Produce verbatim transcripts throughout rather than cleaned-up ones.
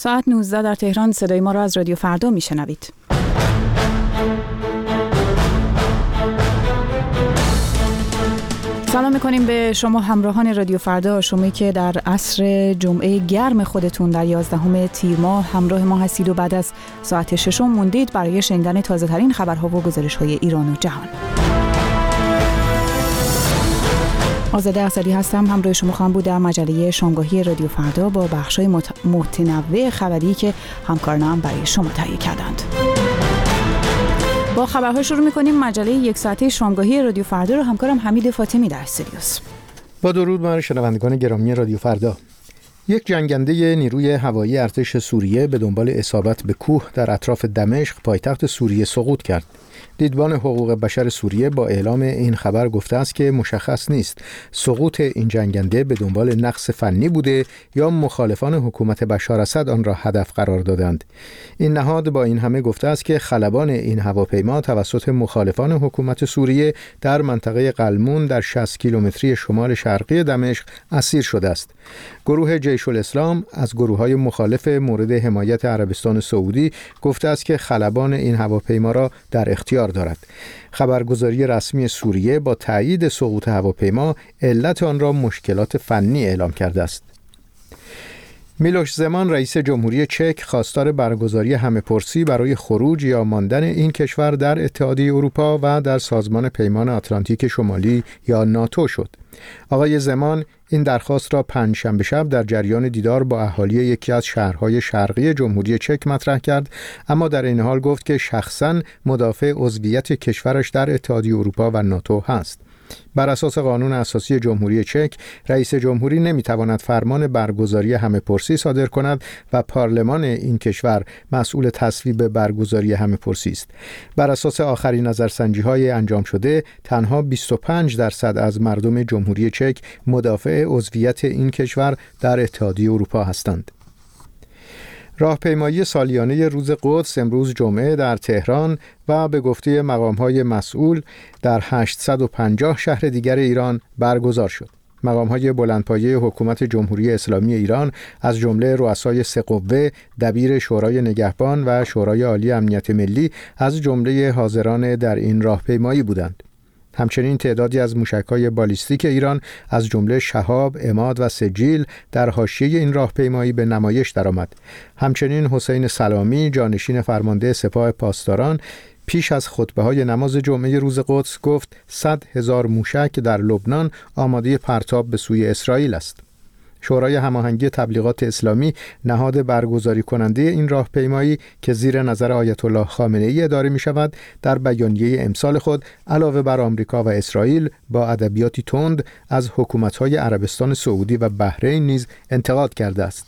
ساعت نوزده در تهران. صدای ما را از رادیو فردا میشنوید. سلام میکنیم به شما همراهان رادیو فردا، شما که در عصر جمعه گرم خودتون در یازدهم تیر ماه همراه ما هستید و بعد از ساعت ششم موندید برای شنیدن تازه ترین خبرها و گزارش های ایران و جهان. آزاده اسدی هستم، همراه شما خواهم بود در مجله شامگاهی رادیو فردا با بخش‌های متنوع خبری که همکارانم برای شما تهیه کردند. با خبرها شروع می‌کنیم. مجله یک ساعته شامگاهی رادیو فردا رو همکارم حمید فاطمی در استودیوست. با درود بر شنوندگان گرامی رادیو فردا. یک جنگنده نیروی هوایی ارتش سوریه به دنبال اصابت به کوه در اطراف دمشق پایتخت سوریه سقوط کرد. دیدبان حقوق بشر سوریه با اعلام این خبر گفته است که مشخص نیست سقوط این جنگنده به دنبال نقص فنی بوده یا مخالفان حکومت بشار اسد آن را هدف قرار دادند. این نهاد با این همه گفته است که خلبان این هواپیما توسط مخالفان حکومت سوریه در منطقه قلمون در شصت کیلومتری شمال شرقی دمشق اسیر شده است. گروه جیش الاسلام از گروه‌های مخالف مورد حمایت عربستان سعودی گفته است که خلبان این هواپیما را در اختیار دارد. خبرگزاری رسمی سوریه با تایید سقوط هواپیما علت آن را مشکلات فنی اعلام کرده است. میلوش زمان رئیس جمهوری چک خواستار برگزاری همه‌پرسی برای خروج یا ماندن این کشور در اتحادیه اروپا و در سازمان پیمان آتلانتیک شمالی یا ناتو شد. آقای زمان این درخواست را پنجشنبه شب در جریان دیدار با اهالی یکی از شهرهای شرقی جمهوری چک مطرح کرد، اما در این حال گفت که شخصاً مدافع عضویت کشورش در اتحادیه اروپا و ناتو هست. بر اساس قانون اساسی جمهوری چک، رئیس جمهوری نمیتواند فرمان برگزاری همه‌پرسی صادر کند و پارلمان این کشور مسئول تصویب برگزاری همه‌پرسی است. بر اساس آخرین نظرسنجی‌های انجام شده، تنها بیست و پنج درصد از مردم جمهوری چک مدافع عضویت این کشور در اتحادیه اروپا هستند. راهپیمایی سالیانه روز قدس امروز جمعه در تهران و به گفته مقام‌های مسئول در هشتصد و پنجاه شهر دیگر ایران برگزار شد. مقام‌های بلندپایه حکومت جمهوری اسلامی ایران از جمله رؤسای سه قوه، دبیر شورای نگهبان و شورای عالی امنیت ملی از جمله حاضران در این راهپیمایی بودند. همچنین تعدادی از موشک‌های بالیستیک ایران از جمله شهاب، عماد و سجیل در حاشیه این راهپیمایی به نمایش درآمد. همچنین حسین سلامی، جانشین فرمانده سپاه پاسداران، پیش از خطبه‌های نماز جمعه روز قدس گفت صد هزار موشک در لبنان آماده پرتاب به سوی اسرائیل است. شورای هماهنگی تبلیغات اسلامی، نهاد برگزاری کننده این راهپیمایی که زیر نظر آیت الله خامنه‌ای اداره می شود، در بیانیه امسال خود علاوه بر آمریکا و اسرائیل با ادبیاتی تند از حکومت‌های عربستان سعودی و بحرین نیز انتقاد کرده است.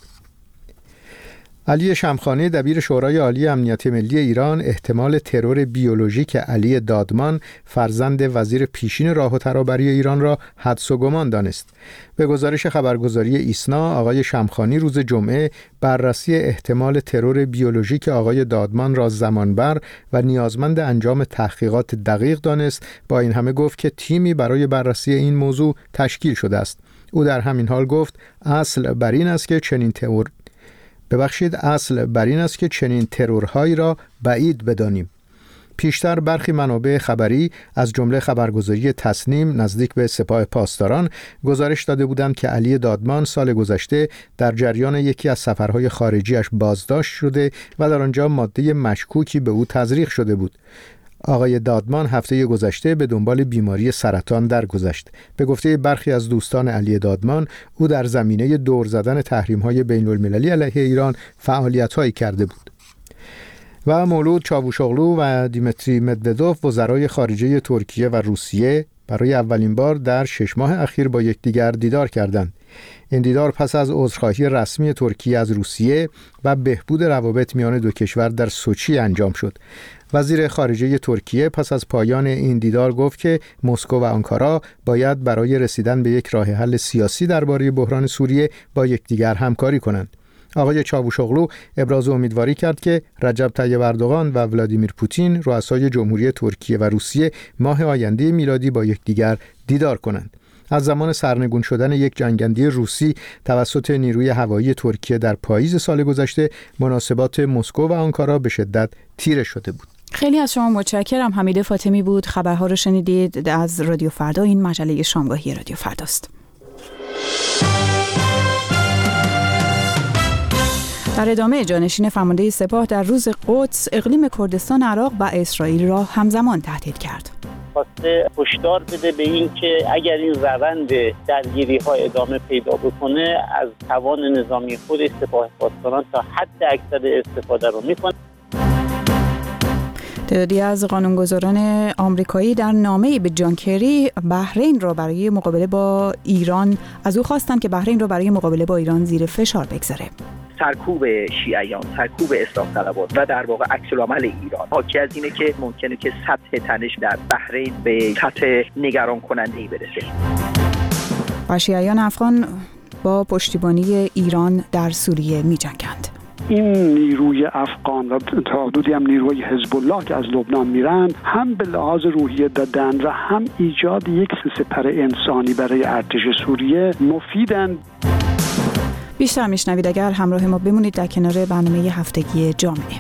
علی شمخانی، دبیر شورای عالی امنیت ملی ایران، احتمال ترور بیولوژیک علی دادمان فرزند وزیر پیشین راه و ترابری ایران را حدس و گمان دانست. به گزارش خبرگزاری ایسنا، آقای شمخانی روز جمعه بررسی احتمال ترور بیولوژیک آقای دادمان را زمانبر و نیازمند انجام تحقیقات دقیق دانست. با این همه گفت که تیمی برای بررسی این موضوع تشکیل شده است. او در همین حال گفت اصل بر این است که چنین ترور ببخشید اصل بر این است که چنین ترورهایی را بعید بدانیم. پیشتر برخی منابع خبری از جمله خبرگزاری تصنیم نزدیک به سپاه پاسداران گزارش داده بودند که علی دادمان سال گذشته در جریان یکی از سفرهای خارجیش بازداشت شده و در آنجا ماده مشکوکی به او تزریق شده بود. آقای دادمان هفته گذشته به دنبال بیماری سرطان درگذشت. به گفته برخی از دوستان علی دادمان، او در زمینه دور زدن تحریم‌های بین‌المللی علیه ایران فعالیت‌هایی کرده بود. و مولود چاوشوغلو و دیمیتری مدودوف، وزرای خارجه ترکیه و روسیه، برای اولین بار در شش ماه اخیر با یکدیگر دیدار کردند. این دیدار پس از عذرخواهی رسمی ترکیه از روسیه و بهبود روابط میان دو کشور در سوچی انجام شد. وزیر خارجه ترکیه پس از پایان این دیدار گفت که مسکو و آنکارا باید برای رسیدن به یک راه حل سیاسی درباره بحران سوریه با یکدیگر همکاری کنند. آقای چاوشوغلو ابراز امیدواری کرد که رجب طیب اردوغان و ولادیمیر پوتین، رؤسای جمهوری ترکیه و روسیه، ماه آینده میلادی با یکدیگر دیدار کنند. از زمان سرنگون شدن یک جنگنده روسی توسط نیروی هوایی ترکیه در پاییز سال گذشته، مناسبات مسکو و آنکارا به شدت تیره شده بود. خیلی از شما متشکرم. حمیده فاطمی بود. خبرها رو شنیدید از رادیو فردا. این مجله شامگاهی رادیو فرداست. در ادامه، جانشین فرمانده سپاه در روز قدس اقلیم کردستان عراق و اسرائیل را همزمان تهدید کرد. خواسته هشدار بده به این که اگر این روند درگیری‌ها ادامه پیدا بکنه، از توان نظامی خود سپاه پاسداران تا حد اکثر استفاده رو میکنه. تعدادی از قانونگذاران آمریکایی در نامه‌ای به جان کری بحرین را برای مقابله با ایران از او خواستند که بحرین را برای مقابله با ایران زیر فشار بگذاره. سرکوب شیعیان، سرکوب اصلاح طلبان و در واقع عکس‌العمل ایران حاکی از اینه که ممکنه که سطح تنش در بحرین به سطح نگران کننده‌ای برسه. و شیعیان افغان با پشتیبانی ایران در سوریه می‌جنگند. این نیروی افغان و تا حدودی هم نیروی حزب الله که از لبنان میرن، هم به لحاظ روحیه دادن و هم ایجاد یک سپر انسانی برای ارتش سوریه مفیدن. بیشتر میشنوید اگر همراه ما بمونید در کنار برنامه هفتگی جامعه.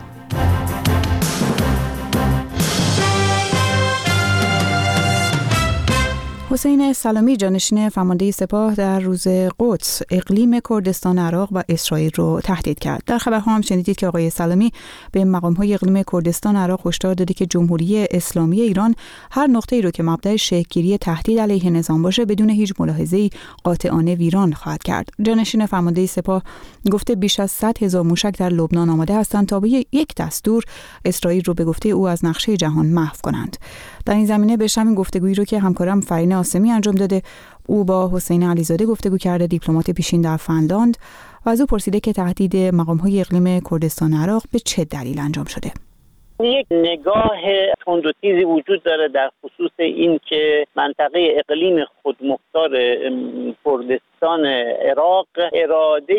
حسین سلامی، جانشین فرمانده سپاه در روز قدس اقلیم کردستان عراق و اسرائیل رو تهدید کرد. در خبرها هم شنیدید که آقای سلامی به مقام‌های اقلیم کردستان عراق هشدار داده که جمهوری اسلامی ایران هر نقطه‌ای رو که مبدأ شکل‌گیری تهدید علیه نظام باشه بدون هیچ ملاحظه‌ای قاطعانه ویران خواهد کرد. جانشین فرمانده سپاه گفته بیش از صد هزار موشک در لبنان آماده هستند تا به یک دستور اسرائیل رو به گفته او از نقشه جهان محو کنند. در این زمینه به شمین گفتگویی رو که همکارم فرین آسمی انجام داده، او با حسین علیزاده گفتگو کرده، دیپلمات پیشین در فنلاند، و از او پرسیده که تهدید مقام‌های اقلیم کردستان عراق به چه دلیل انجام شده. یک نگاه تند و تیزی وجود داره در خصوص این که منطقه اقلیم خودمختار کردستان عراق اراده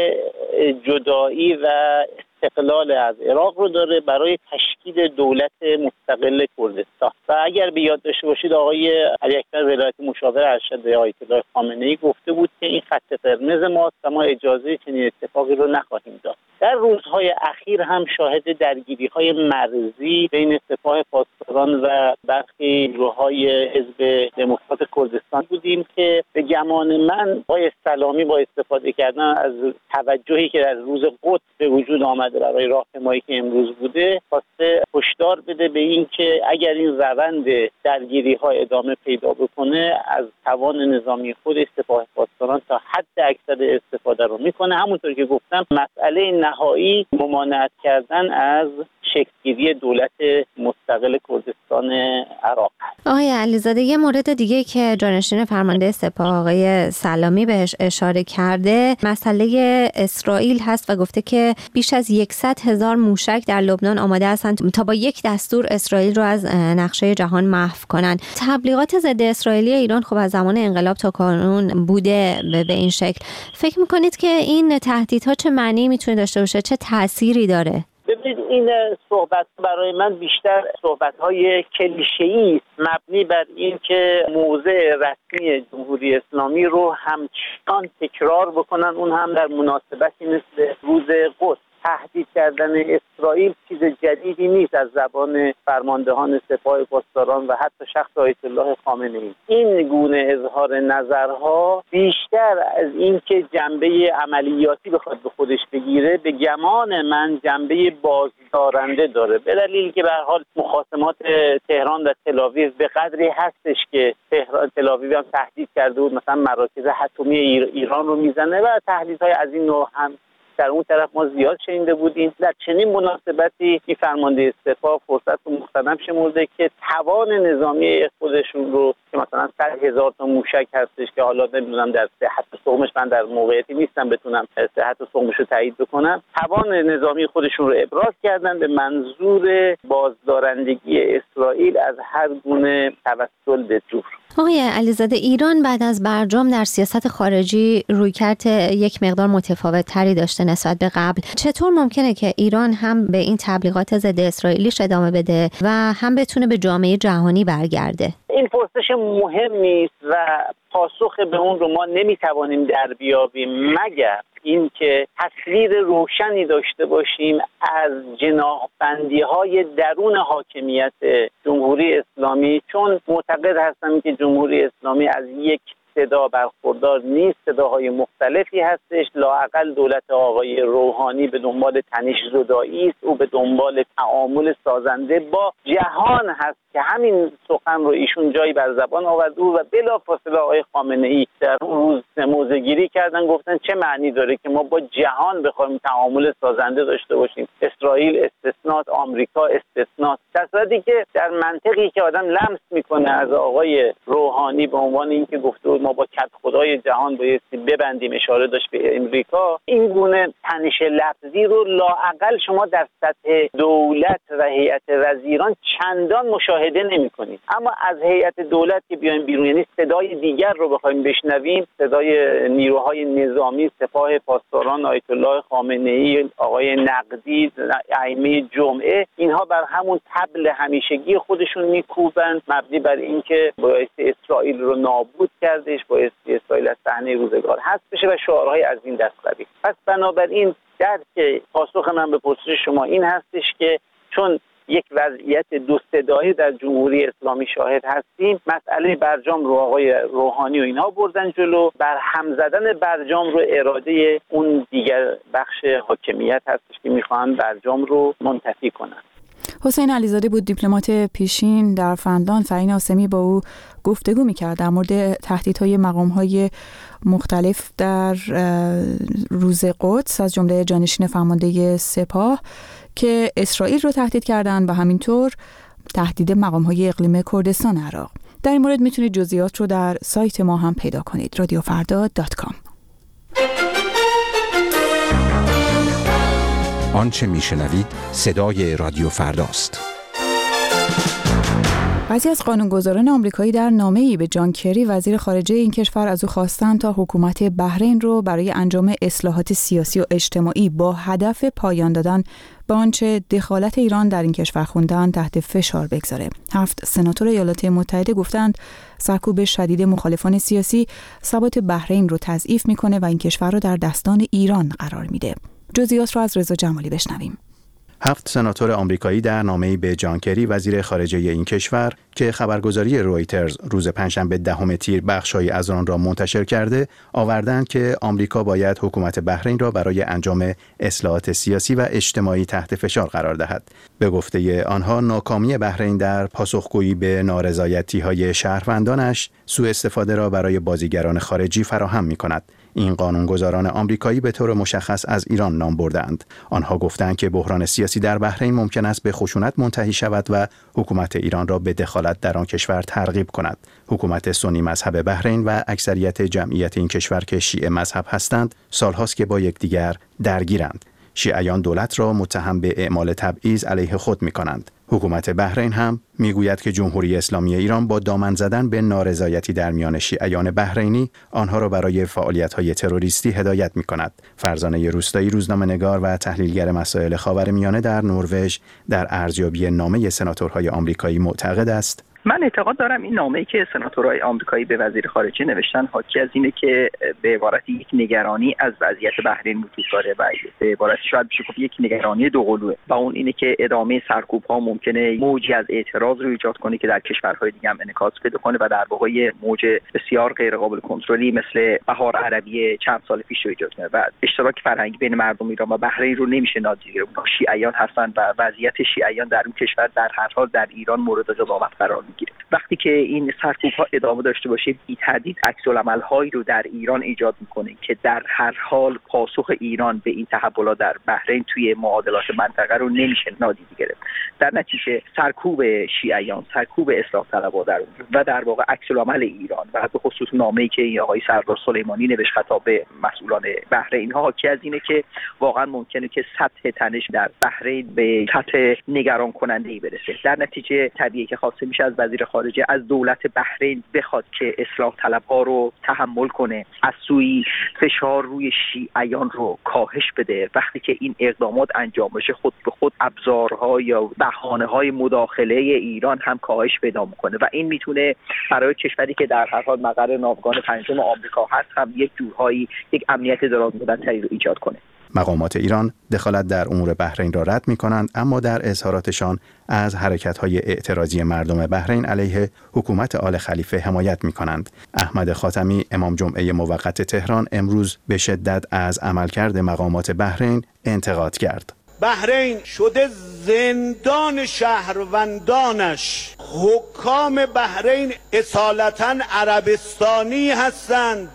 جدایی و استقلال از عراق رو داره برای تشکیل دولت مستقل کردستان. و اگر به یاد داشته باشید آقای علی اکبر ولایتی مشاور ارشد آیت الله خامنه‌ای گفته بود که این خط قرمز ماست و ما اجازه چنین اتفاقی رو نخواهیم داد. در روزهای اخیر هم شاهد درگیری‌های مرزی بین سپاه پاسداران و برخی گروه‌های حزب دموکرات کردستان بودیم که به گمان من آقای سلامی با استفاده کردن از توجهی که در روز قدس به وجود آمده برای راهپیمایی که امروز بوده، خواسته هشدار بده به این که اگر این روند درگیری‌ها ادامه پیدا بکنه، از توان نظامی خود سپاه پاسداران تا حد اکثر استفاده رو میکنه. همونطور که گفتم مسئله نهایی ممانعت کردن از شکل‌گیری دولت مستقل کردستان عراق. آقای علیزاده، یه مورد دیگه که جانشین فرمانده سپاه آقای سلامی بهش اشاره کرده مسئله اسرائیل هست و گفته که بیش از صد هزار موشک در لبنان آماده هستند تا با یک دستور اسرائیل رو از نقشه جهان محو کنند. تبلیغات ضد اسرائیلی ایران خب از زمان انقلاب تا کنون بوده به این شکل. فکر میکنید که این تهدیدها چه معنی میتونه داشته باشه؟ چه تأثیری داره؟ ببینید، این صحبت برای من بیشتر صحبت‌های کلیشه‌ای است، مبنی بر این که موضع رسمی جمهوری اسلامی رو همچنان تکرار بکنن، اون هم در مناسبتی مثل روز قدس. تهدید کردن اسرائیل چیز جدیدی نیست از زبان فرماندهان سپاه پاسداران و حتی شخص آیت الله خامنه‌ای. این گونه اظهار نظرها بیشتر از این که جنبه عملیاتی بخواد به خودش بگیره، به گمان من جنبه بازدارنده داره، به دلیلی که به هر حال مخاصمات تهران و تل‌آویو به قدری هستش که تهران تل‌آویو هم تهدید کرده بود مثلا مراکز اتمی ایران رو میزنه و تهدیدهای از این نوع هم در اون طرف ما زیاد شنیده بودیم. در چنین مناسبتی این فرمانده سپاه فرصت رو مقتنم شمرده که توان نظامی خودشون رو که مثلا صد هزار تا موشک هستش که حالا نمیدونم در صحت سقمش، من در موقعیتی نیستم بتونم صحت سقمش رو تایید بکنم، توان نظامی خودشون رو ابراز کردن به منظور بازدارندگی اسرائیل از هر گونه توسل به جور. آقای علیزاده، ایران بعد از برجام در سیاست خارجی رویکرد یک مقدار متفاوت تری داشته نسبت به قبل. چطور ممکنه که ایران هم به این تبلیغات ضد اسرائیلیش ادامه بده و هم بتونه به جامعه جهانی برگرده؟ این پرسش مهمی است و پاسخ به اون رو ما نمیتوانیم در بیابیم مگر اینکه تصویر روشنی داشته باشیم از جناح‌بندی‌های درون حاکمیت جمهوری اسلامی، چون معتقد هستم که جمهوری اسلامی از یک صدا برخوردار نیست، صداهای مختلفی هستش. لااقل دولت آقای روحانی به دنبال تنش زدایی است، او به دنبال تعامل سازنده با جهان هست که همین سخن رو ایشون جایی بر زبان آورد و بلافاصله آقای خامنه‌ای در اون روز موضع‌گیری کردن، گفتن چه معنی داره که ما با جهان بخوایم تعامل سازنده داشته باشیم؟ اسرائیل استثناء، آمریکا استثناء. در صورتی که در منطقی که آدم لمس میکنه از آقای روحانی به عنوان اینکه گفته ما با کد خدای جهان بایستی ببندیم، اشاره داشت به امریکا، این گونه تنش لفظی رو لااقل شما در سطح دولت و هیئت وزیران چندان مشاهده نمی‌کنید. اما از هیئت دولت که بیایم بیرون، یعنی صدای دیگر رو بخوایم بشنویم، صدای نیروهای نظامی، سپاه پاسداران آیت الله خامنه‌ای، آقای نقدی، ائمه جمعه، اینها بر همون طبل همیشگی خودشون میکوبند، مبنی بر اینکه بایستی اسرائیل رو نابود کرده، بایستی اسرائیل از صحنه روزگار حذف بشه و شعارهای از این دست قبیل. پس بنابراین درک پاسخ من به پرسش شما این هستش که چون یک وضعیت دو صدایی در جمهوری اسلامی شاهد هستیم، مسئله برجام رو آقای روحانی و اینها بردن جلو، بر هم زدن برجام رو اراده اون دیگر بخش حاکمیت هستش که میخوان برجام رو منتفی کنن. حسین علیزاده بود، دیپلمات پیشین در فنلاند. فرین آسمی با او گفتگو می‌کرد در مورد تهدیدهای مقام‌های مختلف در روز قدس، از جمله جانشین فرمانده سپاه که اسرائیل رو تهدید کردند و همینطور تهدید مقام‌های اقلیم کردستان عراق. در این مورد میتونید جزئیات رو در سایت ما هم پیدا کنید، رادیو فردا دات کام. آنچه میشنوید صدای رادیو فرداست. بعضی از قانونگذاران آمریکایی در نامه‌ای به جان کری وزیر خارجه این کشور از او خواستند تا حکومت بحرین رو برای انجام اصلاحات سیاسی و اجتماعی با هدف پایان دادن به آنچه دخالت ایران در این کشور خوندن تحت فشار بگذاره. هفت سناتور ایالات متحده گفتند سرکوب شدید مخالفان سیاسی ثبات بحرین رو تضعیف میکنه و این کشور رو در دستان ایران قرار میده. جزئیات رو از رضا جمالی بشنویم. هفت سناتور آمریکایی در نامه‌ای به جان کری وزیر خارجه این کشور که خبرگزاری رویترز روز پنجشنبه دهم تیر بخش‌هایی از آن را منتشر کرده، آوردند که آمریکا باید حکومت بحرین را برای انجام اصلاحات سیاسی و اجتماعی تحت فشار قرار دهد. به گفته آنها، ناکامی بحرین در پاسخگویی به نارضایتی‌های شهروندانش سوء استفاده را برای بازیگران خارجی فراهم می‌کند. این قانونگذاران آمریکایی به طور مشخص از ایران نام بردند. آنها گفتند که بحران سیاسی در بحرین ممکن است به خشونت منتهی شود و حکومت ایران را به دخالت در آن کشور ترغیب کند. حکومت سنی مذهب بحرین و اکثریت جمعیت این کشور که شیعه مذهب هستند، سالهاست که با یکدیگر درگیرند. شیعیان دولت را متهم به اعمال تبعیض علیه خود می‌کنند. حکومت بحرین هم میگوید که جمهوری اسلامی ایران با دامن زدن به نارضایتی در میان شیعیان بحرینی آنها را برای فعالیت‌های تروریستی هدایت می‌کند. فرزانه روستایی، روزنامه‌نگار و تحلیلگر مسائل خاورمیانه در نروژ، در ارزیابی نامه سناتورهای آمریکایی معتقد است من اعتقاد دارم این نامه‌ای که سناتورهای آمریکایی به وزیر خارجه نوشتن حاکی از اینه که به عبارت یک نگرانی از وضعیت بحرین وجود داره و به عبارت شاید بشه گفت یک نگرانی دوقلوئه و اون اینه که ادامه سرکوب‌ها ممکنه موجی از اعتراض رو ایجاد کنه که در کشورهای دیگه هم انعکاس پیدا کنه و در واقع موج بسیار غیر قابل کنترلی مثل بهار عربی چند سال پیش رو ایجاد کنه و اشتراک فرهنگی بین مردم ایران و بحرین رو نمیشه نادیده گرفت. اونها شیعیان هستن و وضعیت شیعیان در اون کشور در هر حال در ایران مورد قضاوت قرار میگیره. وقتی که این سرکوب‌ها ادامه داشته باشه، بی تردید عکس‌العمل‌هایی رو در ایران ایجاد میکنه که در هر حال پاسخ ایران به این تحولات در بحرین توی معادلات منطقه رو نمیشه نادیده گرفت. در نتیجه سرکوب شیعیان، سرکوب اصلاح طلبها در و در واقع عکس‌العمل ایران و به خصوص نامه‌ای که آقای سردار سلیمانی نوشت خطاب به مسئولان بحرین، اینها حاکی از اینه که واقعا ممکنه که سطح تنش در بحرین به سطح نگران کننده‌ای برسه. در نتیجه طبیعیه که خواسته میشه از وزیر خارجه خارجه از دولت بحرین بخواد که اصلاح طلب‌ها رو تحمل کنه، از سوی فشار روی شیعیان رو کاهش بده. وقتی که این اقدامات انجام بشه خود به خود ابزارها یا بهانه‌های مداخله ایران هم کاهش پیدا میکنه و این میتونه برای کشوری که در هر حال مقر ناوگان پنجم آمریکا هست هم یک جورهایی یک امنیت درازمدتی رو ایجاد کنه. مقامات ایران دخالت در امور بحرین را رد می‌کنند، اما در اظهاراتشان از حرکت‌های اعتراضی مردم بحرین علیه حکومت آل خلیفه حمایت می‌کنند. احمد خاتمی، امام جمعه موقت تهران، امروز به شدت از عملکرد مقامات بحرین انتقاد کرد. بحرین شده زندان شهروندانش. حکام بحرین اصالتاً عربستانی هستند.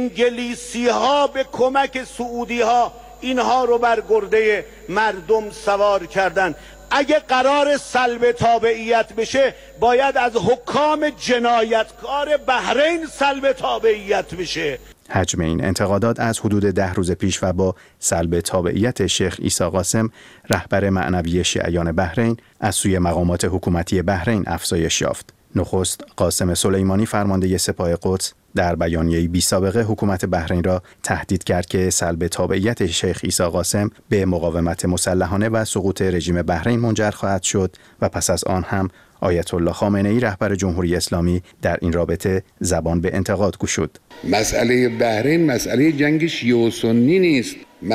انگلیسی ها به کمک سعودی ها اینها رو بر گرده مردم سوار کردن. اگه قرار سلب تابعیت بشه باید از حکام جنایتکار بحرین سلب تابعیت بشه. حجم این انتقادات از حدود ده روز پیش و با سلب تابعیت شیخ عیسی قاسم رهبر معنوی شیعیان بحرین از سوی مقامات حکومتی بحرین افزایش یافت. نخست قاسم سلیمانی فرمانده سپاه قدس در بیانیه‌ای بی سابقه حکومت بحرین را تهدید کرد که سلب تابعیت شیخ عیسی قاسم به مقاومت مسلحانه و سقوط رژیم بحرین منجر خواهد شد و پس از آن هم آیت الله خامنه‌ای رهبر جمهوری اسلامی در این رابطه زبان به انتقاد گشود. مسئله بحرین مسئله جنگ شیعه و سنی نیست،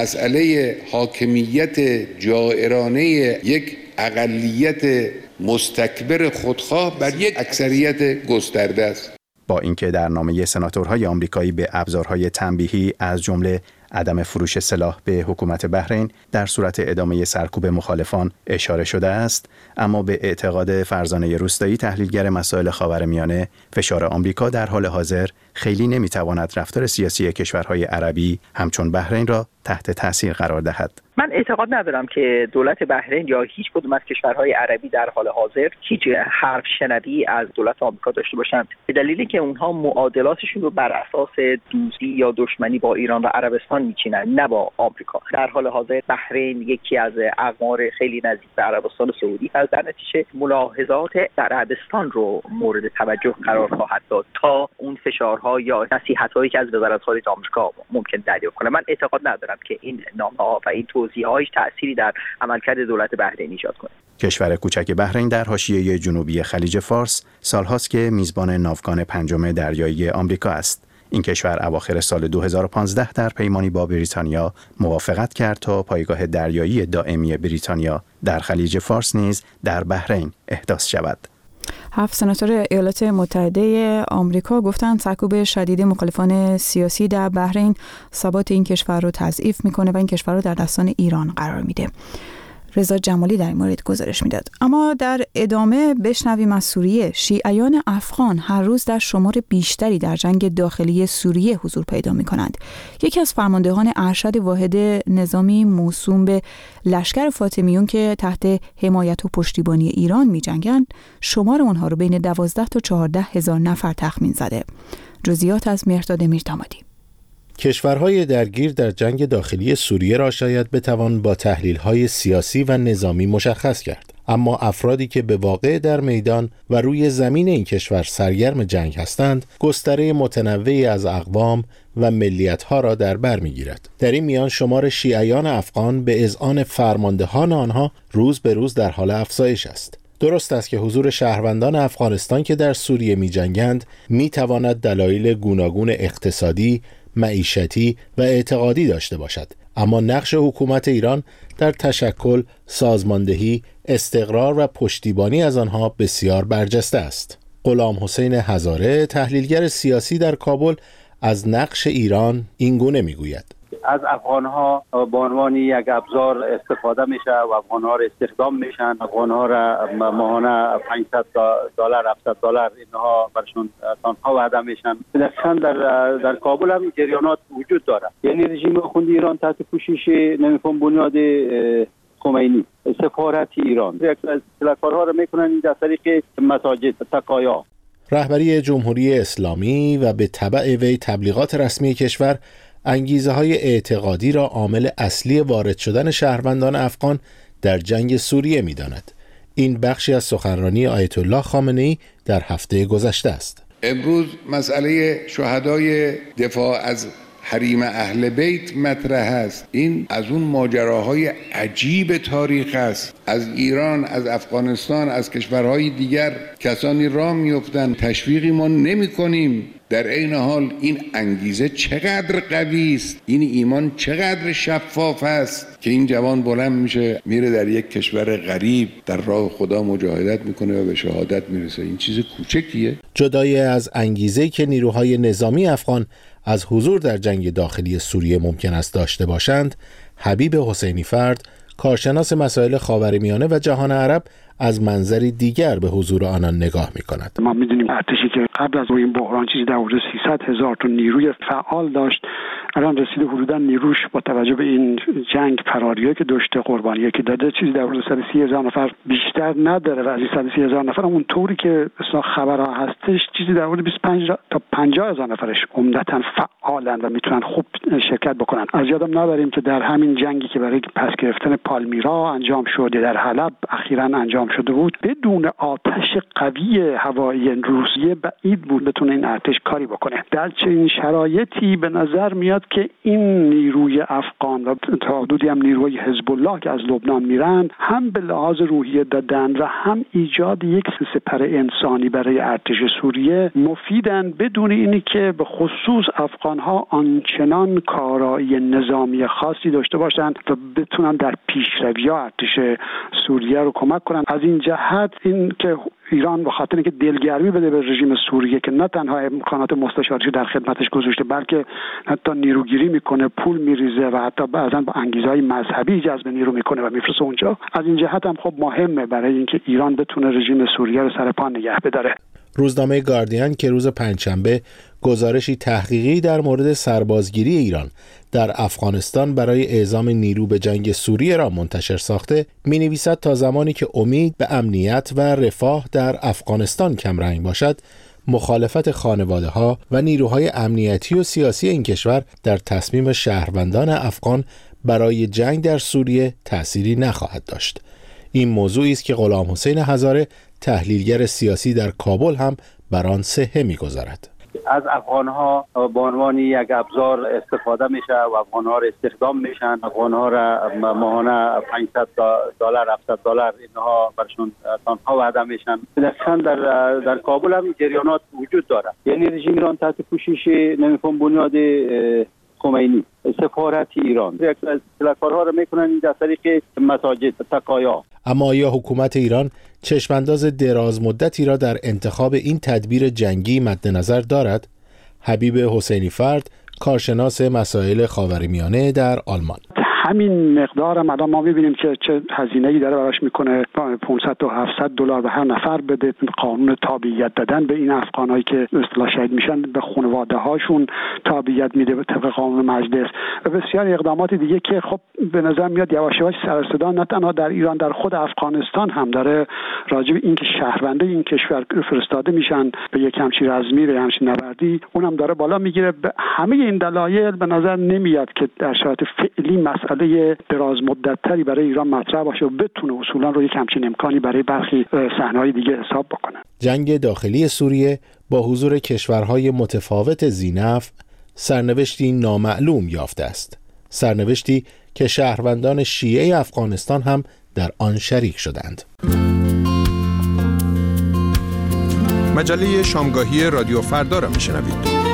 مسئله حاکمیت جائرانه یک اقلیت مستکبر خودخواه بر یک اکثریت گسترده است. با اینکه در نامه سناتورهای آمریکایی به ابزارهای تنبیهی از جمله عدم فروش سلاح به حکومت بحرین در صورت ادامه سرکوب مخالفان اشاره شده است، اما به اعتقاد فرزانه روستایی تحلیلگر مسائل خاورمیانه، فشار آمریکا در حال حاضر خیلی نمیتواند رفتار سیاسی کشورهای عربی همچون بحرین را تحت تاثیر قرار دهد. من اعتقاد ندارم که دولت بحرین یا هیچ کدوم از کشورهای عربی در حال حاضر هیچ حرف شنوی از دولت آمریکا داشته باشند، به دلیلی که اونها معادلاتشون رو بر اساس دوستی یا دشمنی با ایران و عربستان میچینن، نه با آمریکا. در حال حاضر بحرین یکی از اقمار خیلی نزدیک به عربستان سعودی است، در نتیجه ملاحظات در عربستان رو مورد توجه قرار خواهد داد تا اون فشارها یا نصیحت‌هایی که از وزارت خارجه آمریکا ممکن دریافت کنه. من اعتقاد ندارم که این نامه‌ها و این توضیحاتش تأثیری در عملکرد دولت بحرین ایجاد کنه. کشور کوچک بحرین در حاشیه جنوبی خلیج فارس سالهاست که میزبان ناوگان پنجم دریایی آمریکا است. این کشور اواخر سال دو هزار و پانزده در پیمانی با بریتانیا موافقت کرد تا پایگاه دریایی دائمی بریتانیا در خلیج فارس نیز در بحرین احداث شود. هفت سناتور ایالات متحده آمریکا گفتند سرکوب شدید مخالفان سیاسی در بحرین ثبات این کشور رو تضعیف میکنه و این کشور رو در دستان ایران قرار میده. رضا جمالی در این مورد گزارش میداد. اما در ادامه بشنویم از سوریه. شیعیان افغان هر روز در شمار بیشتری در جنگ داخلی سوریه حضور پیدا می کنند. یکی از فرماندهان ارشد واحد نظامی موسوم به لشکر فاطمیون که تحت حمایت و پشتیبانی ایران می جنگند، شمار اونها رو بین دوازده تا چهارده هزار نفر تخمین زده. جزئیات از مهرداد میردامادی. کشورهای درگیر در جنگ داخلی سوریه را شاید بتوان با تحلیل‌های سیاسی و نظامی مشخص کرد، اما افرادی که به واقع در میدان و روی زمین این کشور سرگرم جنگ هستند، گستره متنوعی از اقوام و ملیت‌ها را در بر می‌گیرد. در این میان شمار شیعیان افغان به اذعان فرماندهان آنها روز به روز در حال افزایش است. درست است که حضور شهروندان افغانستان که در سوریه می‌جنگند می‌تواند دلایل گوناگون اقتصادی، معیشتی و اعتقادی داشته باشد، اما نقش حکومت ایران در تشکل، سازماندهی، استقرار و پشتیبانی از آنها بسیار برجسته است. غلام حسین هزاره، تحلیلگر سیاسی در کابل، از نقش ایران این گونه میگوید: از افغان‌ها به عنوان یک ابزار استفاده میشه و افغان‌ها را استخدام میشن، افغان‌ها را ماهانه پانصد دلار، هفتصد دلار اینها برشون تنخواه وعده میشن. دقیقاً در در کابل هم جریانات وجود داره. یعنی رژیم آخوندی ایران تحت پوشش نمی‌فهم بنیاد خمینی، سفارت ایران یک از کارها را میکنن در طریق مساجد، تقایا. رهبری جمهوری اسلامی و به تبع وی تبلیغات رسمی کشور انگیزه های اعتقادی را عامل اصلی وارد شدن شهروندان افغان در جنگ سوریه می داند. این بخشی از سخنرانی آیت الله خامنه‌ای در هفته گذشته است. امروز مسئله شهدای دفاع از حریم اهل بیت مطرح است. این از اون ماجراهای عجیب تاریخ است. از ایران، از افغانستان، از کشورهای دیگر کسانی راه میافتند، تشویقی ما نمی کنیم. در این حال این انگیزه چقدر قوی است، این ایمان چقدر شفاف است که این جوان بلند میشه میره در یک کشور غریب در راه خدا مجاهدت میکنه و به شهادت میرسه. این چیز کوچکیه. جدای از انگیزه‌ای که نیروهای نظامی افغان از حضور در جنگ داخلی سوریه ممکن است داشته باشند، حبیب حسینی فرد، کارشناس مسائل خاورمیانه و جهان عرب، از منظری دیگر به حضور آنان نگاه می‌کند. ما می‌دونیم ارتشی که قبل از این بحران چیزی در حدود سیصد هزار تا نیروی فعال داشت، الان رسیده حدوداً نیروش با توجه به این جنگ فراریه که داشته، قربانیه که داده، چیزی در حدود صد و سی هزار نفر بیشتر نداره و از این صد و سی هزار نفر اون طوری که اصلا خبرها هستش چیزی در حدود بیست و پنج تا پنجاه هزار نفرش عمدتاً فعالن و میتونن خوب شرکت بکنن. از یادم نبریم که در همین جنگی که برای پس گرفتن پالمیرا انجام شده، در حلب اخیراً انجام شده بود، بدون آتش قوی هوایی روسیه بعید بود بتونه این ارتش کاری بکنه. در چنین شرایطی به نظر میاد که این نیروی افغان و تا حدودی هم نیروی حزب الله که از لبنان میرن هم به لحاظ روحیه دادن و هم ایجاد یک سپر انسانی برای ارتش سوریه مفیدن، بدون اینی که به خصوص افغانها آنچنان کارایی نظامی خاصی داشته باشند و بتونن در پیشروی ارتش سوریه رو کمک کنن. از این جهت این که ایران به خاطر اینکه دلگرمی بده به رژیم سوریه که نه تنها امکانات مستشاری در خدمتش گذاشته بلکه حتی نیروگیری میکنه، پول میریزه و حتی بعضا با انگیزهای مذهبی جذب نیرو میکنه و میفرسته اونجا، از این جهت هم خب مهمه برای اینکه ایران بتونه رژیم سوریه رو سر پا نگه بداره. روزنامه گاردین که روز پنجشنبه گزارشی تحقیقی در مورد سربازگیری ایران در افغانستان برای اعزام نیرو به جنگ سوریه را منتشر ساخته، می‌نویسد تا زمانی که امید به امنیت و رفاه در افغانستان کمرنگ باشد، مخالفت خانواده‌ها و نیروهای امنیتی و سیاسی این کشور در تصمیم شهروندان افغان برای جنگ در سوریه تأثیری نخواهد داشت. این موضوعی است که غلام حسین هزاره، تحلیلگر سیاسی در کابل، هم بر آن صحه می‌گذارد. از افغان‌ها به عنوان یک ابزار استفاده میشه و افغان‌ها را استخدام میشن، افغان‌ها را ماهانه پانصد دلار هفتصد دلار اینها برشون تنخواه وعده میشن. دقیقاً در در کابل هم جریانات وجود داره. یعنی رژیم ایران تحت پوشش نمی‌فهم بنیاد خمینی، سفارت ایران یک از کارها را میکنن در طریق مساجد، تقایا. اما آیا حکومت ایران چشمانداز دراز مدتی را در انتخاب این تدبیر جنگی مد نظر دارد؟ حبیب حسینی فرد، کارشناس مسائل خاورمیانه در آلمان: همین مقدار هم الان ما می‌بینیم که چه هزینه‌ای داره براش میکنه، پانصد تا هفتصد دلار به هر نفر بده، قانون تابعیت دادن به این افغانایی که اصطلاح شهید میشن به خانواده هاشون تابعیت میده به طبق قانون مجلس و بسیار اقدامات دیگه که خب به نظر میاد یواش یواش سر صدا نه تنها در ایران، در خود افغانستان هم داره راجع به اینکه شهرونده این کشور فرستاده میشن به یک همچین رزمی، به همچین نبردی، اونم داره بالا میگیره. به همه این دلایل به نظر نمیاد که در شرایط فعلی مسئله دراز مدت‌تری برای ایران مطرح باشه و بتونه اصولا رو یک همچین امکانی برای برخی صحنه‌های دیگه حساب بکنه. جنگ داخلی سوریه با حضور کشورهای متفاوت ذی‌نفع سرنوشتی نامعلوم یافته است. سرنوشتی که شهروندان شیعه افغانستان هم در آن شریک شدند. مجله شامگاهی رادیو فردا را میشنوید.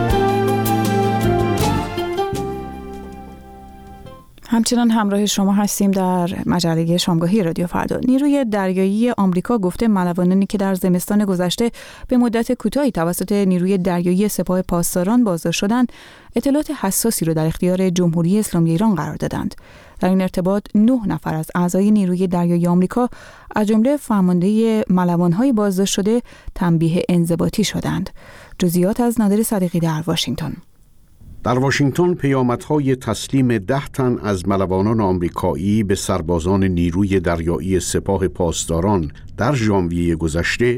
همچنان همراه شما هستیم در مجله شامگاهی رادیو فردا. نیروی دریایی آمریکا گفته ملوانانی که در زمستان گذشته به مدت کوتاهی توسط نیروی دریایی سپاه پاسداران بازداشت شدند، اطلاعات حساسی را در اختیار جمهوری اسلامی ایران قرار دادند. در این ارتباط نه نفر از اعضای نیروی دریایی آمریکا از جمله فرمانده ملوان‌های بازداشت شده تنبیه انضباطی شدند. جزئیات از نادر صدیقی در واشنگتن. در واشنگتن پیامدهای تسلیم ده تن از ملوانان آمریکایی به سربازان نیروی دریایی سپاه پاسداران در ژانویه گذشته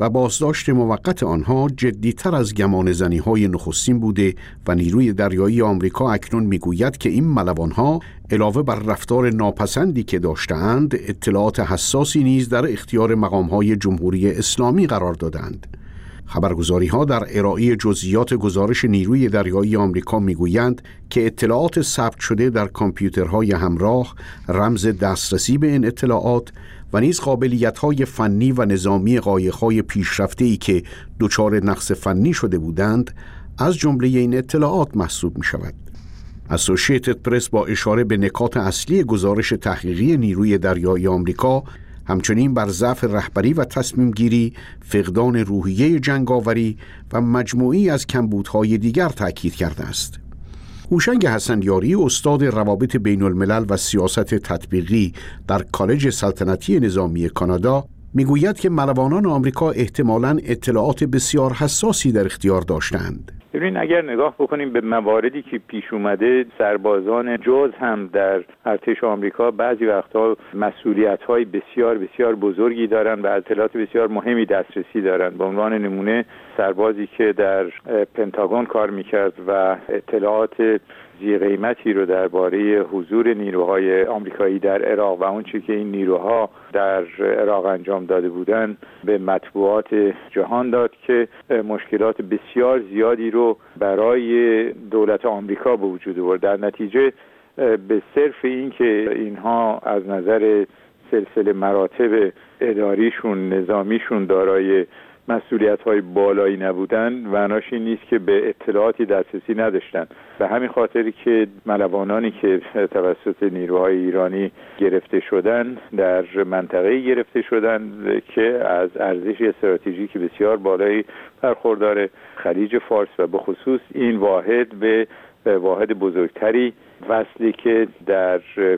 و بازداشت موقت آنها جدی‌تر از گمانه‌زنی‌های نخستین بوده و نیروی دریایی آمریکا اکنون می‌گوید که این ملوان‌ها علاوه بر رفتار ناپسندی که داشته‌اند، اطلاعات حساسی نیز در اختیار مقام‌های جمهوری اسلامی قرار دادند. خبرگزاری‌ها در ارائه جزئیات گزارش نیروی دریایی آمریکا می‌گویند که اطلاعات ثبت شده در کامپیوترهای همراه، رمز دسترسی به این اطلاعات و نیز قابلیت‌های فنی و نظامی قایق‌های پیشرفته‌ای که دچار نقص فنی شده بودند، از جمله این اطلاعات محسوب می‌شود. اسوشییتد پرس با اشاره به نکات اصلی گزارش تحقیقی نیروی دریایی آمریکا، همچنین بر ضعف رهبری و تصمیم گیری، فقدان روحیه جنگاوری و مجموعی از کمبودهای دیگر تأکید کرده است. هوشنگ حسنیاری، استاد روابط بین الملل و سیاست تطبیقی در کالج سلطنتی نظامی کانادا، میگوید که ملوانان آمریکا احتمالاً اطلاعات بسیار حساسی در اختیار داشتند. ببین، اگر نگاه بکنیم به مواردی که پیش اومده، سربازان جز هم در ارتش آمریکا بعضی وقتها مسئولیت‌های بسیار بسیار بزرگی دارن و اطلاعات بسیار مهمی دسترسی دارن. به عنوان نمونه سربازی که در پنتاگون کار میکرد و اطلاعات زی قیمتی رو درباره حضور نیروهای آمریکایی در عراق و اون چیزی که این نیروها در عراق انجام داده بودن به مطبوعات جهان داد که مشکلات بسیار زیادی رو برای دولت آمریکا به وجود آورد. در نتیجه به صرف این که اینها از نظر سلسله مراتب اداریشون، نظامیشون دارای مسئولیت‌های بالایی نبودن، معناش این نیست که به اطلاعاتی دسترسی نداشتن. به همین خاطری که ملوانانی که توسط نیروهای ایرانی گرفته شدن در منطقه‌ای گرفته شدن که از ارزش استراتژیکی بسیار بالایی برخوردار خلیج فارس و به خصوص این واحد به واحد بزرگتری وصلی که در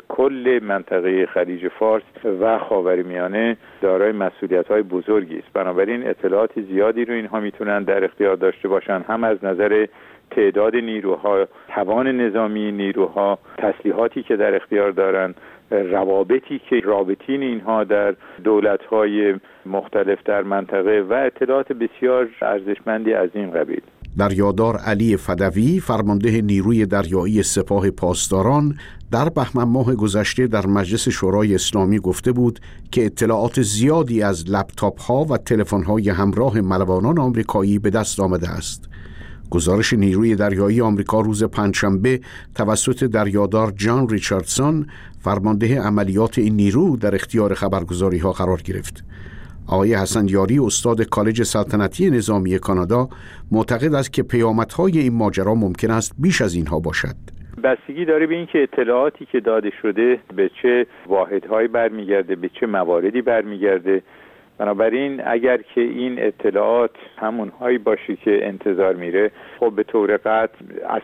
کل منطقه خلیج فارس و خاورمیانه دارای مسئولیت‌های بزرگی است. بنابراین اطلاعات زیادی رو اینها میتونن در اختیار داشته باشن، هم از نظر تعداد نیروها، توان نظامی نیروها، تسلیحاتی که در اختیار دارن، روابطی که رابطین اینها در دولت‌های مختلف در منطقه و اطلاعات بسیار ارزشمندی از این قبیل. دریادار علی فدوی، فرمانده نیروی دریایی سپاه پاسداران، در بهمن ماه گذشته در مجلس شورای اسلامی گفته بود که اطلاعات زیادی از لپتاپ ها و تلفن های همراه ملوانان آمریکایی به دست آمده است. گزارش نیروی دریایی آمریکا روز پنجشنبه توسط دریادار جان ریچاردسون، فرمانده عملیات این نیرو، در اختیار خبرگزاری ها قرار گرفت. آقای حسنیاری، استاد کالج سلطنتی نظامی کانادا، معتقد است که پیامدهای این ماجرا ممکن است بیش از اینها باشد. بستگی داره به این که اطلاعاتی که داده شده به چه واحدهایی برمیگرده، به چه مواردی برمیگرده. بنابراین اگر که این اطلاعات همونهایی باشه که انتظار میره، خب به طور قطع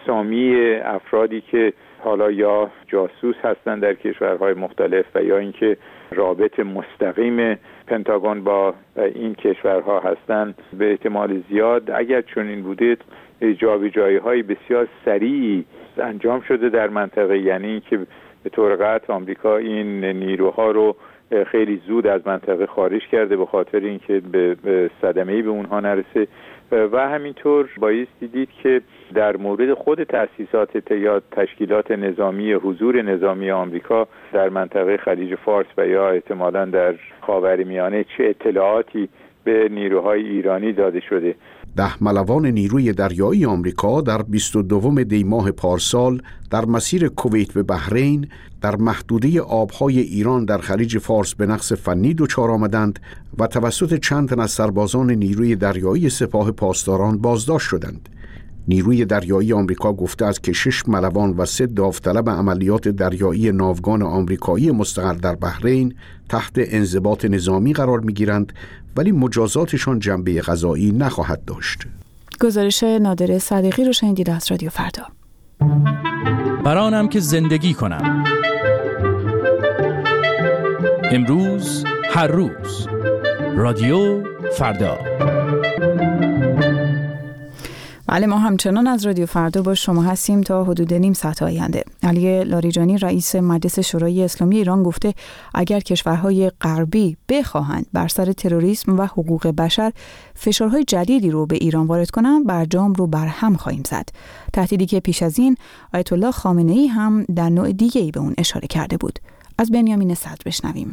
اسامی افرادی که حالا یا جاسوس هستن در کشورهای مختلف و یا اینکه رابط مستقیم پنتاگون با این کشورها هستن، به احتمال زیاد اگر چنین بوده جابجایی‌های بسیار سریعی انجام شده در منطقه، یعنی اینکه به طور قطع آمریکا این نیروها رو خیلی زود از منطقه خارج کرده به خاطر اینکه به صدمه‌ای به اونها نرسه. و همینطور بایستی دید که در مورد خود تأسیسات یا تشکیلات نظامی، حضور نظامی آمریکا در منطقه خلیج فارس و یا احتمالاً در خاورمیانه چه اطلاعاتی به نیروهای ایرانی داده شده. ده ملوان نیروی دریایی آمریکا در بیست و دوم دی ماه پارسال در مسیر کویت به بحرین در محدوده آبهای ایران در خلیج فارس به نقص فنی دچار آمدند و توسط چند تن از سربازان نیروی دریایی سپاه پاسداران بازداشت شدند. نیروی دریایی آمریکا گفته است که شش ملوان و سه داوطلب عملیات دریایی ناوگان آمریکایی مستقر در بحرین تحت انضباط نظامی قرار می‌گیرند، ولی مجازاتشان جنبه قضایی نخواهد داشت. گزارش نادر صدیقی رو شنیدید از رادیو فردا. برانم که زندگی کنم، امروز هر روز، رادیو فردا. بله، ما همچنان از رادیو فردا با شما هستیم تا حدود نیم ساعت آینده. علی لاریجانی رئیس مجلس شورای اسلامی ایران گفته اگر کشورهای غربی بخواهند بر سر تروریسم و حقوق بشر فشارهای جدیدی رو به ایران وارد کنند، برجام رو برهم خواهیم زد. تهدیدی که پیش از این آیت الله خامنه‌ای هم در نوع دیگه‌ای به اون اشاره کرده بود. از بنیامین صدر بشنویم.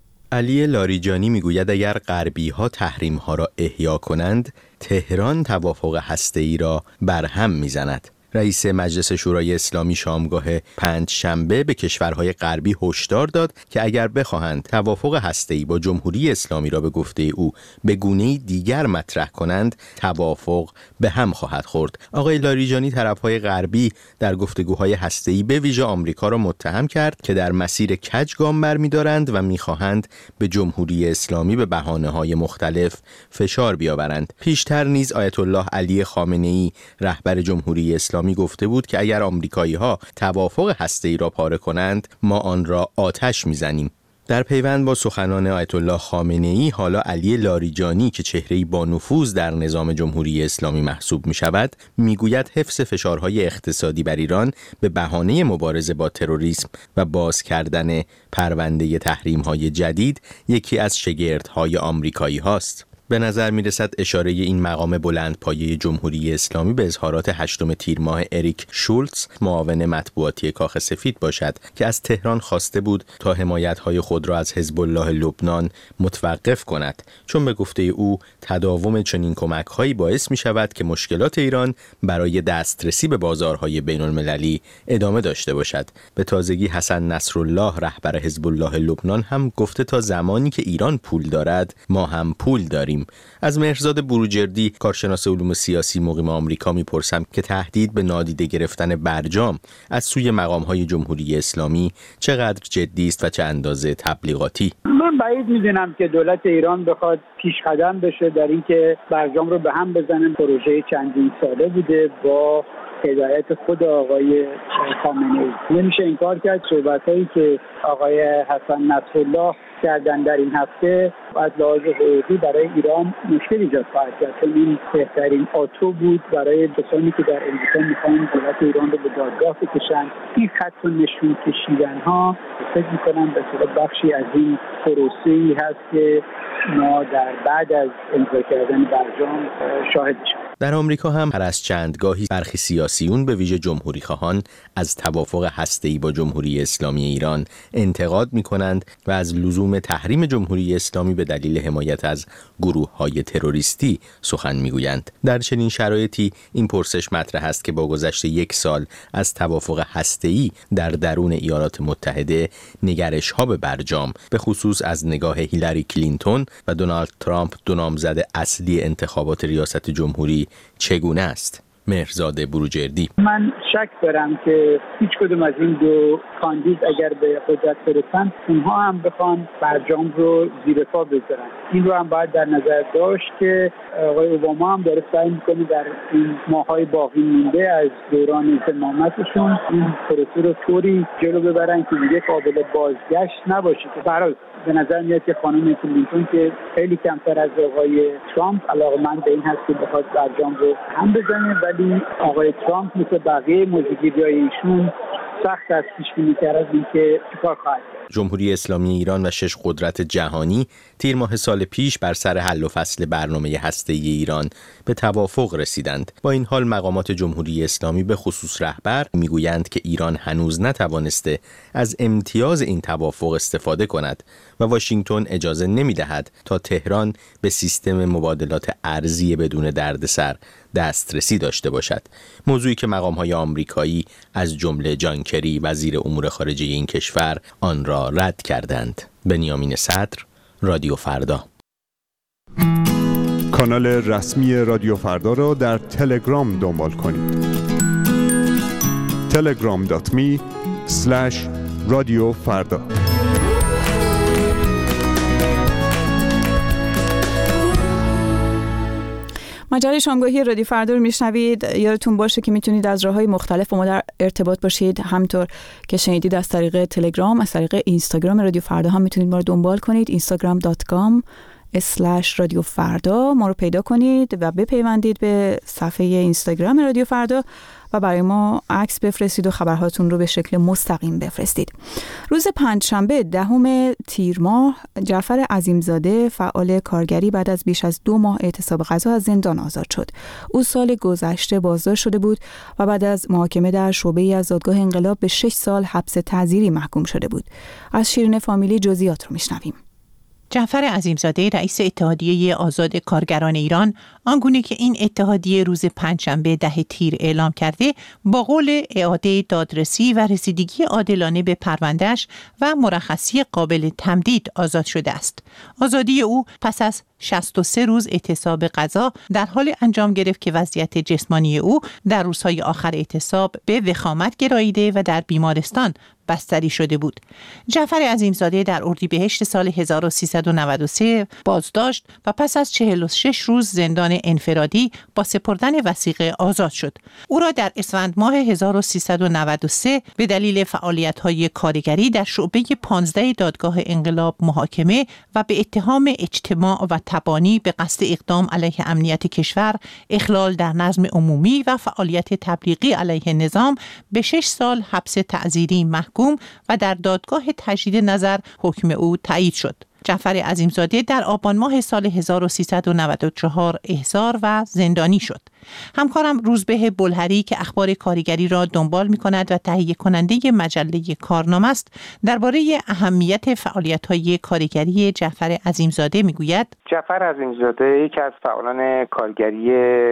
علی لاریجانی میگوید اگر غربی‌ها تحریم‌ها را احیا کنند، تهران توافق هسته‌ای را برهم می‌زند. رئیس مجلس شورای اسلامی شامگاه پنج شنبه به کشورهای غربی هشدار داد که اگر بخواهند توافق هسته‌ای با جمهوری اسلامی را به گفته او به گونه‌ای دیگر مطرح کنند، توافق به هم خواهد خورد. آقای لاریجانی طرف‌های غربی در گفتگوهای هسته‌ای به ویژه آمریکا را متهم کرد که در مسیر کج گام برمی‌دارند و می‌خواهند به جمهوری اسلامی به بهانه‌های مختلف فشار بیاورند. پیشتر نیز آیت الله علی خامنه‌ای رهبر جمهوری اسلامی می گفته بود که اگر آمریکایی‌ها توافق هسته‌ای را پاره کنند، ما آن را آتش می‌زنیم. در پیوند با سخنان آیت الله خامنه‌ای، حالا علی لاریجانی که چهره‌ای با نفوذ در نظام جمهوری اسلامی محسوب می‌شود، میگوید حفظ فشارهای اقتصادی بر ایران به بهانه مبارزه با تروریسم و باز کردن پرونده تحریم‌های جدید یکی از شگردهای آمریکایی هاست. به نظر می رسد اشاره این مقام بلندپایه جمهوری اسلامی به اظهارات هشتم تیر ماه اریک شولتز، معاون مطبوعاتی کاخ سفید باشد که از تهران خواسته بود تا حمایت‌های خود را از حزب الله لبنان متوقف کند، چون به گفته او تداوم چنین کمک‌هایی باعث می شود که مشکلات ایران برای دسترسی به بازارهای بین‌المللی ادامه داشته باشد. به تازگی حسن نصرالله رهبر حزب الله لبنان هم گفته تا زمانی که ایران پول دارد، ما هم پول داریم. از مهرزاد بروجردی، کارشناس علوم سیاسی مقیم آمریکا، میپرسم که تهدید به نادیده گرفتن برجام از سوی مقام‌های جمهوری اسلامی چقدر جدی است و چه اندازه تبلیغاتی. من بعید می‌دونم که دولت ایران بخواد پیش قدم بشه در اینکه برجام رو به هم بزنن. پروژه چندین ساله بوده با هدایت خود آقای خامنه‌ای. نمیشه انکار کرد صحبتایی که آقای حسن نصرالله کردن در این هفته از لحاظ حقوقی برای ایران مشکل ایجاد خواهد کرد، چون این بهترین آتو بود برای کسانی که در امریکا میخوان دولت ایران رو به دادگاه بکشن. این خط و نشون کشیدن ها فکر میکنم به صورت بخشی از این پروسه‌ای هست که ما در بعد از امضا کردن برجام شاهد شدیم. در آمریکا هم هر از چندگاهی برخی سیاسیون به ویژه جمهوری خواهان از توافق هسته‌ای با جمهوری اسلامی ایران انتقاد می‌کنند و از لزوم تحریم جمهوری اسلامی به دلیل حمایت از گروه‌های تروریستی سخن می‌گویند. در چنین شرایطی این پرسش مطرح است که با گذشت یک سال از توافق هسته‌ای در درون ایالات متحده، نگرش‌ها به برجام به خصوص از نگاه هیلاری کلینتون و دونالد ترامپ، دو نامزد اصلی انتخابات ریاست جمهوری، چگونه است؟ مهرزاد بروجردی: من شک دارم که هیچ کدوم از این دو کاندید اگر به قدرت برسن اونها هم بخوان برجام رو زیر پا بذارن. این رو هم باید در نظر داشت که آقای اوباما هم داره سعی میکنه در این ماهای باقی مونده از دوران زمامتشون این پروسه رو طوری جلو ببرن که دیگه قابل بازگشت نباشه. که برای به نظر میاد که خانم کلینتون که خیلی کمتر از آقای ترامپ علاقه‌مند به این هست که بخواد برجام رو هم بزنه، ولی آقای ترامپ مثل بقیه موضوعگیری‌های ایشون سخت از پیش بینی کردن اینکه چیکار خواهد کرد. جمهوری اسلامی ایران و شش قدرت جهانی تیر ماه سال پیش بر سر حل و فصل برنامه هسته‌ای ایران به توافق رسیدند. با این حال مقامات جمهوری اسلامی به خصوص رهبر میگویند که ایران هنوز نتوانسته از امتیاز این توافق استفاده کند و واشنگتن اجازه نمیدهد تا تهران به سیستم مبادلات ارزی بدون دردسر دسترسی داشته باشد. موضوعی که مقام‌های آمریکایی از جمله جان کری وزیر امور خارجه این کشور آن را رد کردند. بنیامین صدر، رادیو فردا. کانال رسمی رادیو فردا را در تلگرام دنبال کنید. تلگرام دات می اسلش رادیو فردا. مجله شامگاهی رادیو فردا رو میشنوید. یادتون باشه که میتونید از راههای مختلف با ما در ارتباط باشید. همطور که شنیدید از طریق تلگرام، از طریق اینستاگرام رادیو فردا هم میتونید ما رو دنبال کنید. اینستاگرام دات کام اسلش رادیو فردا ما رو پیدا کنید و بپیوندید به صفحه اینستاگرام رادیو فردا و برای ما عکس بفرستید و خبرهاتون رو به شکل مستقیم بفرستید. روز پنجشنبه دهم تیر ماه جعفر عظیمزاده فعال کارگری بعد از بیش از دو ماه اعتصاب غذا از زندان آزاد شد. او سال گذشته بازداشت شده بود و بعد از محاکمه در شعبه‌ای از دادگاه انقلاب به شش سال حبس تعزیری محکوم شده بود. از شیرین فامیلی جزئیات رو میشنویم. جعفر عظیمزاده رئیس اتحادیه آزاد کارگران ایران آنگونه که این اتحادیه روز پنجشنبه ده تیر اعلام کرده با قول اعاده دادرسی و رسیدگی عادلانه به پروندهش و مرخصی قابل تمدید آزاد شده است. آزادی او پس از شصت و سه روز اعتصاب غذا در حال انجام گرفت که وضعیت جسمانی او در روزهای آخر اعتصاب به وخامت گراییده و در بیمارستان بستری شده بود. جعفر عظیمزاده در اردیبهشت سال هزار و سیصد و نود و سه بازداشت و پس از چهل و شش روز زندان انفرادی با سپردن وثیقه آزاد شد. او را در اسفند ماه هزار و سیصد و نود و سه به دلیل فعالیت‌های کارگری در شعبه پانزده دادگاه انقلاب محاکمه و به اتهام اجتماع و تبانی به قصد اقدام علیه امنیت کشور، اخلال در نظم عمومی و فعالیت تبلیغی علیه نظام به شش سال حبس تعزیری محکوم و در دادگاه تجدید نظر حکم او تایید شد. جعفر عظیمزاده در آبان ماه سال هزار و سیصد و نود و چهار احضار و زندانی شد. همکارم روزبه بلهری که اخبار کارگری را دنبال می‌کند و تهیه کننده مجله کارنامه است، درباره اهمیت فعالیت‌های کارگری جعفر عظیمزاده می‌گوید. جعفر عظیمزاده یکی از فعالان کارگری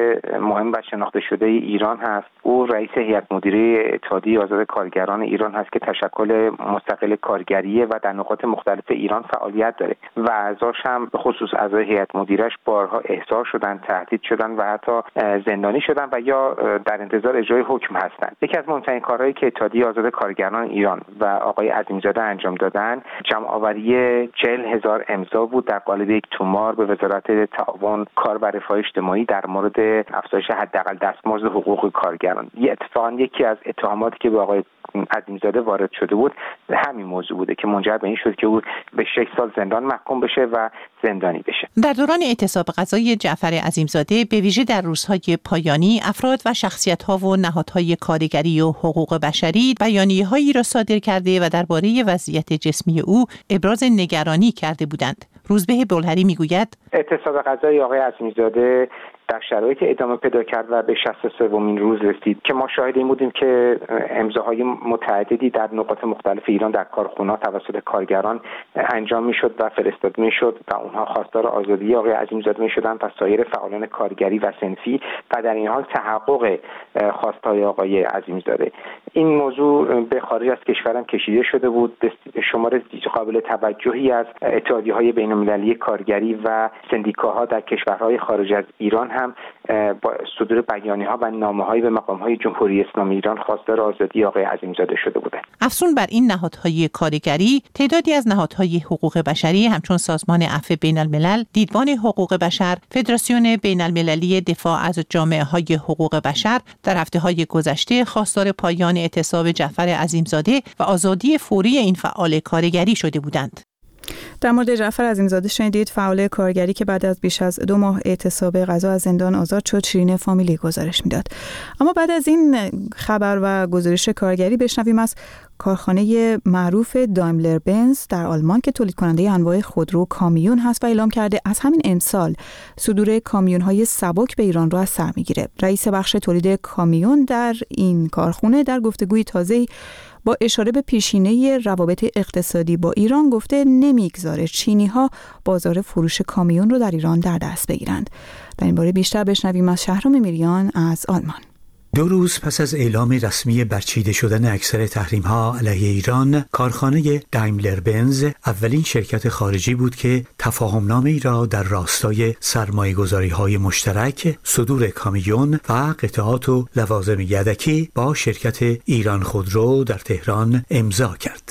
مهم و شناخته شده ایران هست. او رئیس هیئت مدیره اتحادیه آزاد کارگران ایران هست که تشکل مستقل کارگریه و در نقاط مختلف ایران فعالیت داره و اعضاش هم به خصوص اعضای هیئت مدیرش بارها احضار شدن، تهدید شدن و حتی زندانی شدن و یا در انتظار اجرای حکم هستند. یکی از مهمترین کارهایی که اتحادیه آزاد کارگران ایران و آقای عظیمزاده انجام دادن جمع آوری چهل هزار امضا بود در قالب یک تومار به وزارت تعاون کار و رفاه اجتماعی در مورد افزایش حداقل دستمزد حقوق کارگران. یه اتفاقا یکی از اتهاماتی که به آقای عظیمزاده وارد شده بود همین موضوع بوده که منجر به این شد که او به شش سال زندان محکوم بشه و زندانی بشه. در دوران اعتصاب غذای جعفر عظیمزاده به ویژه در روزهای پایانی افراد و شخصیت‌ها و نهادهای کارگری و حقوق بشری بیانیه‌هایی را صادر کرده و درباره وضعیت جسمی او ابراز نگرانی کرده بودند. روزبه بلهری میگوید اعتصاب غذای آقای عظیمزاده در شرایط ادامه پیدا کرد و به شصت و سومین روز رسید که ما شاهد این بودیم که امضاهای متعددی در نقاط مختلف ایران در کارخانه‌ها توسط کارگران انجام میشد و فرستاده میشد و اونها خواستار آزادی آقای عظیمزاده میشدند و سایر فعالان کارگری و صنفی و در این حال تحقق خواستهای آقای عظیمزاده. این موضوع به خارج از کشورم کشیده شده بود. شمار قابل توجهی از اتحادیه‌های بین‌المللی کارگری و سندیکاها در کشورهای خارج از ایران هم با صدور بیانیه‌ها و نامه‌هایی به مقام‌های جمهوری اسلامی ایران خواستار آزادی آقای عظیمزاده شده بودند. افزون بر این نهادهای کارگری، تعدادی از نهادهای حقوق بشری همچون سازمان عفو بین‌الملل، دیدبان حقوق بشر، فدراسیون بین‌المللی دفاع از جامعه‌های حقوق بشر در هفته‌های گذشته خواستار پایان اعتصاب جعفر عظیمزاده و آزادی فوری این فعال کارگری شده بودند. در مورد جعفر عظیمزاده شنیدید، فعال کارگری که بعد از بیش از دو ماه اعتصاب غذا از زندان آزاد شد. شیرین فامیلی گزارش میداد. اما بعد از این خبر و گزارش کارگری بشنویم از کارخانه معروف دایملر بنز در آلمان که تولید کننده انواع خودرو کامیون هست و اعلام کرده از همین امسال صدور کامیون‌های سبک به ایران را از سر میگیره. رئیس بخش تولید کامیون در این کارخانه در گفتگوی تازه‌ای با اشاره به پیشینه روابط اقتصادی با ایران گفته نمیگذاره چینی‌ها بازار فروش کامیون رو در ایران در دست بگیرند. در این باره بیشتر بشنویم از شهرام میریان از آلمان. دو روز پس از اعلام رسمی برچیده شدن اکثر تحریم‌ها علیه ایران، کارخانه دایملر بنز اولین شرکت خارجی بود که تفاهمنامه‌ای را در راستای سرمایه‌گذاری‌های مشترک، صدور کامیون و قطعات و لوازم یدکی با شرکت ایران خودرو در تهران امضا کرد.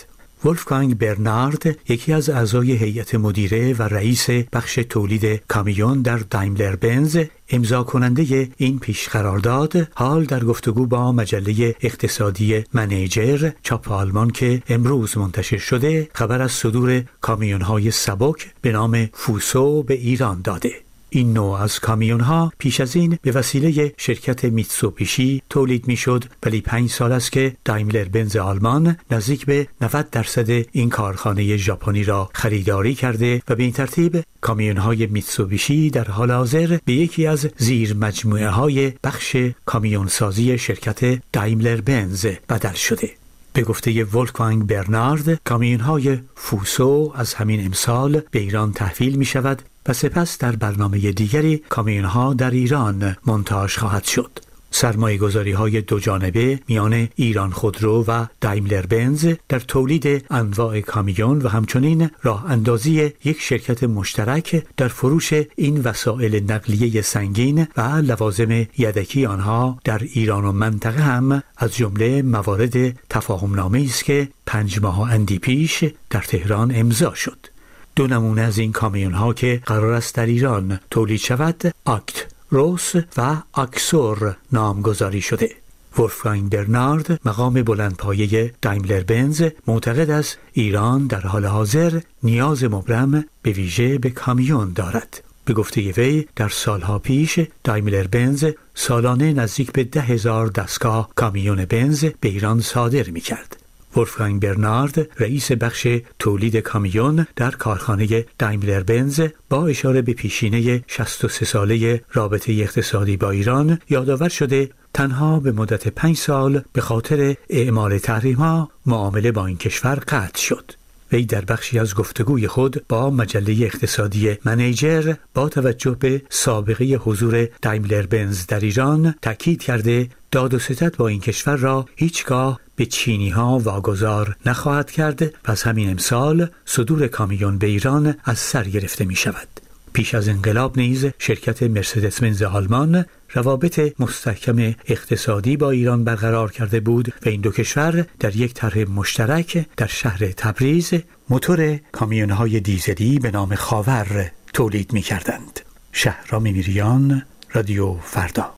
ولفگانگ برنارد، یکی از اعضای هیئت مدیره و رئیس بخش تولید کامیون در دایملر بنز، امضا کننده این پیش قرارداد، حال در گفتگو با مجله اقتصادی منیجر چاپ آلمان که امروز منتشر شده، خبر از صدور کامیون‌های سبک به نام فوسو به ایران داده. این نوع از کامیون‌ها پیش از این به وسیله شرکت میتسوبیشی تولید می‌شد، ولی پنج سال است که دایملر بنز آلمان نزدیک به نود درصد این کارخانه ژاپنی را خریداری کرده و به این ترتیب کامیون‌های میتسوبیشی در حال حاضر به یکی از زیر مجموعه‌های بخش کامیونسازی شرکت دایملر بنز بدل شده. به گفته ولفگانگ برنارد، کامیون‌های فوسو از همین امسال به ایران تحویل می شود و سپس در برنامه دیگری کامیون‌ها در ایران مونتاژ خواهد شد. سرمایه گذاری های دو جانبه میان ایران خودرو و دایملر بنز در تولید انواع کامیون و همچنین راه اندازی یک شرکت مشترک در فروش این وسایل نقلیه سنگین و لوازم یدکی آنها در ایران و منطقه هم از جمله موارد تفاهم‌نامه‌ای است که پنج ماه اندی پیش در تهران امضا شد. دو نمونه از این کامیون ها که قرار است در ایران تولید شود، آکت روس و آکسور نامگذاری شده. ولفگانگ برنارد، مقام بلندپایه دایملر بنز، معتقد است ایران در حال حاضر نیاز مبرم به ویژه به کامیون دارد. به گفته وی در سالها پیش دایملر بنز سالانه نزدیک به ده هزار دستگاه کامیون بنز به ایران صادر می کرد. ولفگانگ برنارد، رئیس بخش تولید کامیون در کارخانه دایملر بنز، با اشاره به پیشینه شصت و سه ساله رابطه اقتصادی با ایران یادآور شده تنها به مدت پنج سال به خاطر اعمال تحریم‌ها معامله با این کشور قطع شد. وی در بخشی از گفتگوی خود با مجله اقتصادی منیجر با توجه به سابقه حضور دایملر بنز در ایران تأکید کرده داد و ستد با این کشور را هیچگاه به چینی ها واگذار نخواهد کرد و از همین امسال صدور کامیون به ایران از سر گرفته می شود. پیش از انقلاب نیز شرکت مرسدس بنز آلمان روابط مستحکم اقتصادی با ایران برقرار کرده بود و این دو کشور در یک طرح مشترک در شهر تبریز موتور کامیون‌های دیزلی به نام خاور تولید می‌کردند. شهرام میریان، رادیو فردا.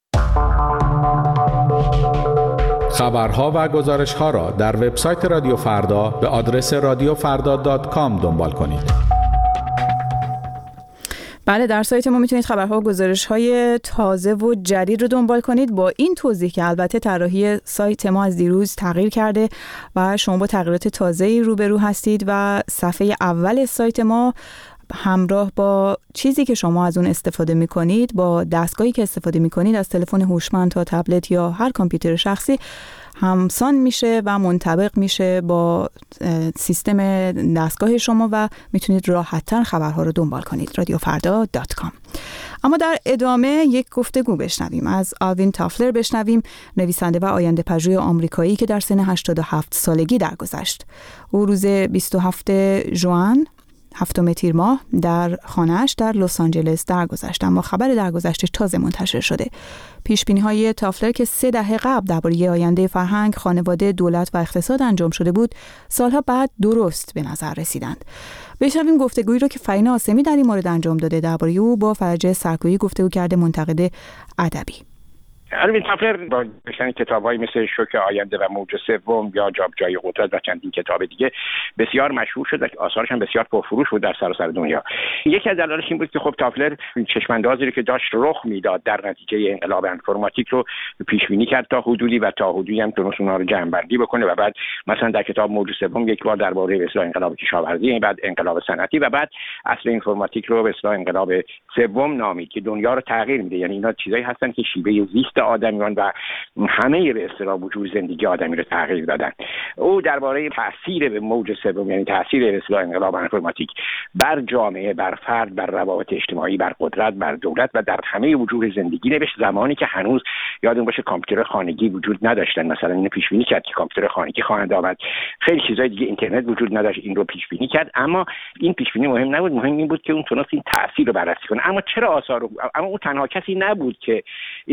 خبرها و گزارش‌ها را در وبسایت رادیو فردا به آدرس رادیو فردا دات کام دنبال کنید. بله، در سایت ما میتونید خبرها و گزارش‌های تازه و جدید رو دنبال کنید، با این توضیح که البته طراحی سایت ما از دیروز تغییر کرده و شما با تغییرات تازه‌ای روبرو هستید و صفحه اول سایت ما همراه با چیزی که شما از اون استفاده می‌کنید، با دستگاهی که استفاده می‌کنید، از تلفن هوشمند تا تبلت یا هر کامپیوتر شخصی، همسان میشه و منطبق میشه با سیستم دستگاه شما و میتونید راحت‌تر خبرها رو دنبال کنید. رادیو فردا دات کام. اما در ادامه یک گفتگو بشنویم از آلوین تافلر بشنویم، نویسنده و آینده پژوه آمریکایی که در سن هشتاد و هفت سالگی درگذشت. او روز بیست و هفتم ژوئن، هفتم تیر ماه، در خانه‌اش در لس آنجلس درگذشت، اما خبر درگذشتش تازه منتشر شده. پیش‌بینی‌های تافلر که سه دهه قبل درباره آینده فرهنگ، خانواده، دولت و اقتصاد انجام شده بود، سالها بعد درست به نظر رسیدند. بشنویم گفتگویی رو که فرینا آسمی در این مورد انجام داده. درباره او با فرجه سرکویی گفتگو کرده، منتقد ادبی. آلوین تافلر با نوشتن کتاب‌هایی مثل شوک آینده و موج سوم یا جابجایی قدرت و چندین کتاب دیگه بسیار مشهور شد و آثارش هم بسیار پرفروش بود در سراسر دنیا. یکی از دلایلش این بود که خب تافلر چشم‌اندازی رو که داشت رخ میداد در نتیجه انقلاب انفرماتیک رو پیش بینی کرد تا حدودی و تا حدودی هم تونست اونها رو جمع‌بندی بکنه و بعد مثلا در کتاب موج سوم یک بار درباره به اصطلاح انقلاب کشاورزی، بعد انقلاب صنعتی و بعد اصل اینفرماتیک رو به اصطلاح انقلاب سوم نامید که دنیا رو تغییر میده. یعنی اینا چیزایی هستن که شیوه زیست آدمیان و همه به اصطلاح وجود زندگی آدمی رو تغییر دادن. او درباره تاثیر به موج سوم، یعنی تاثیر به اصطلاح انقلاب انفرماتیک بر جامعه، بر فرد، بر روابط اجتماعی، بر قدرت، بر دولت و در همه وجود زندگی نوشت، زمانی که هنوز یادمون باشه کامپیوتر خانگی وجود نداشتن. مثلا اینو پیش بینی کرد که کامپیوتر خانگی خواهند آمد، خیلی چیزای دیگه، اینترنت وجود نداشت، این رو پیش بینی کرد. اما این پیش بینی مهم نبود، مهم این بود که اون تونست این تاثیر رو بررسی کنه. اما چرا آثار رو... اما او تنها کسی نبود که این مسائل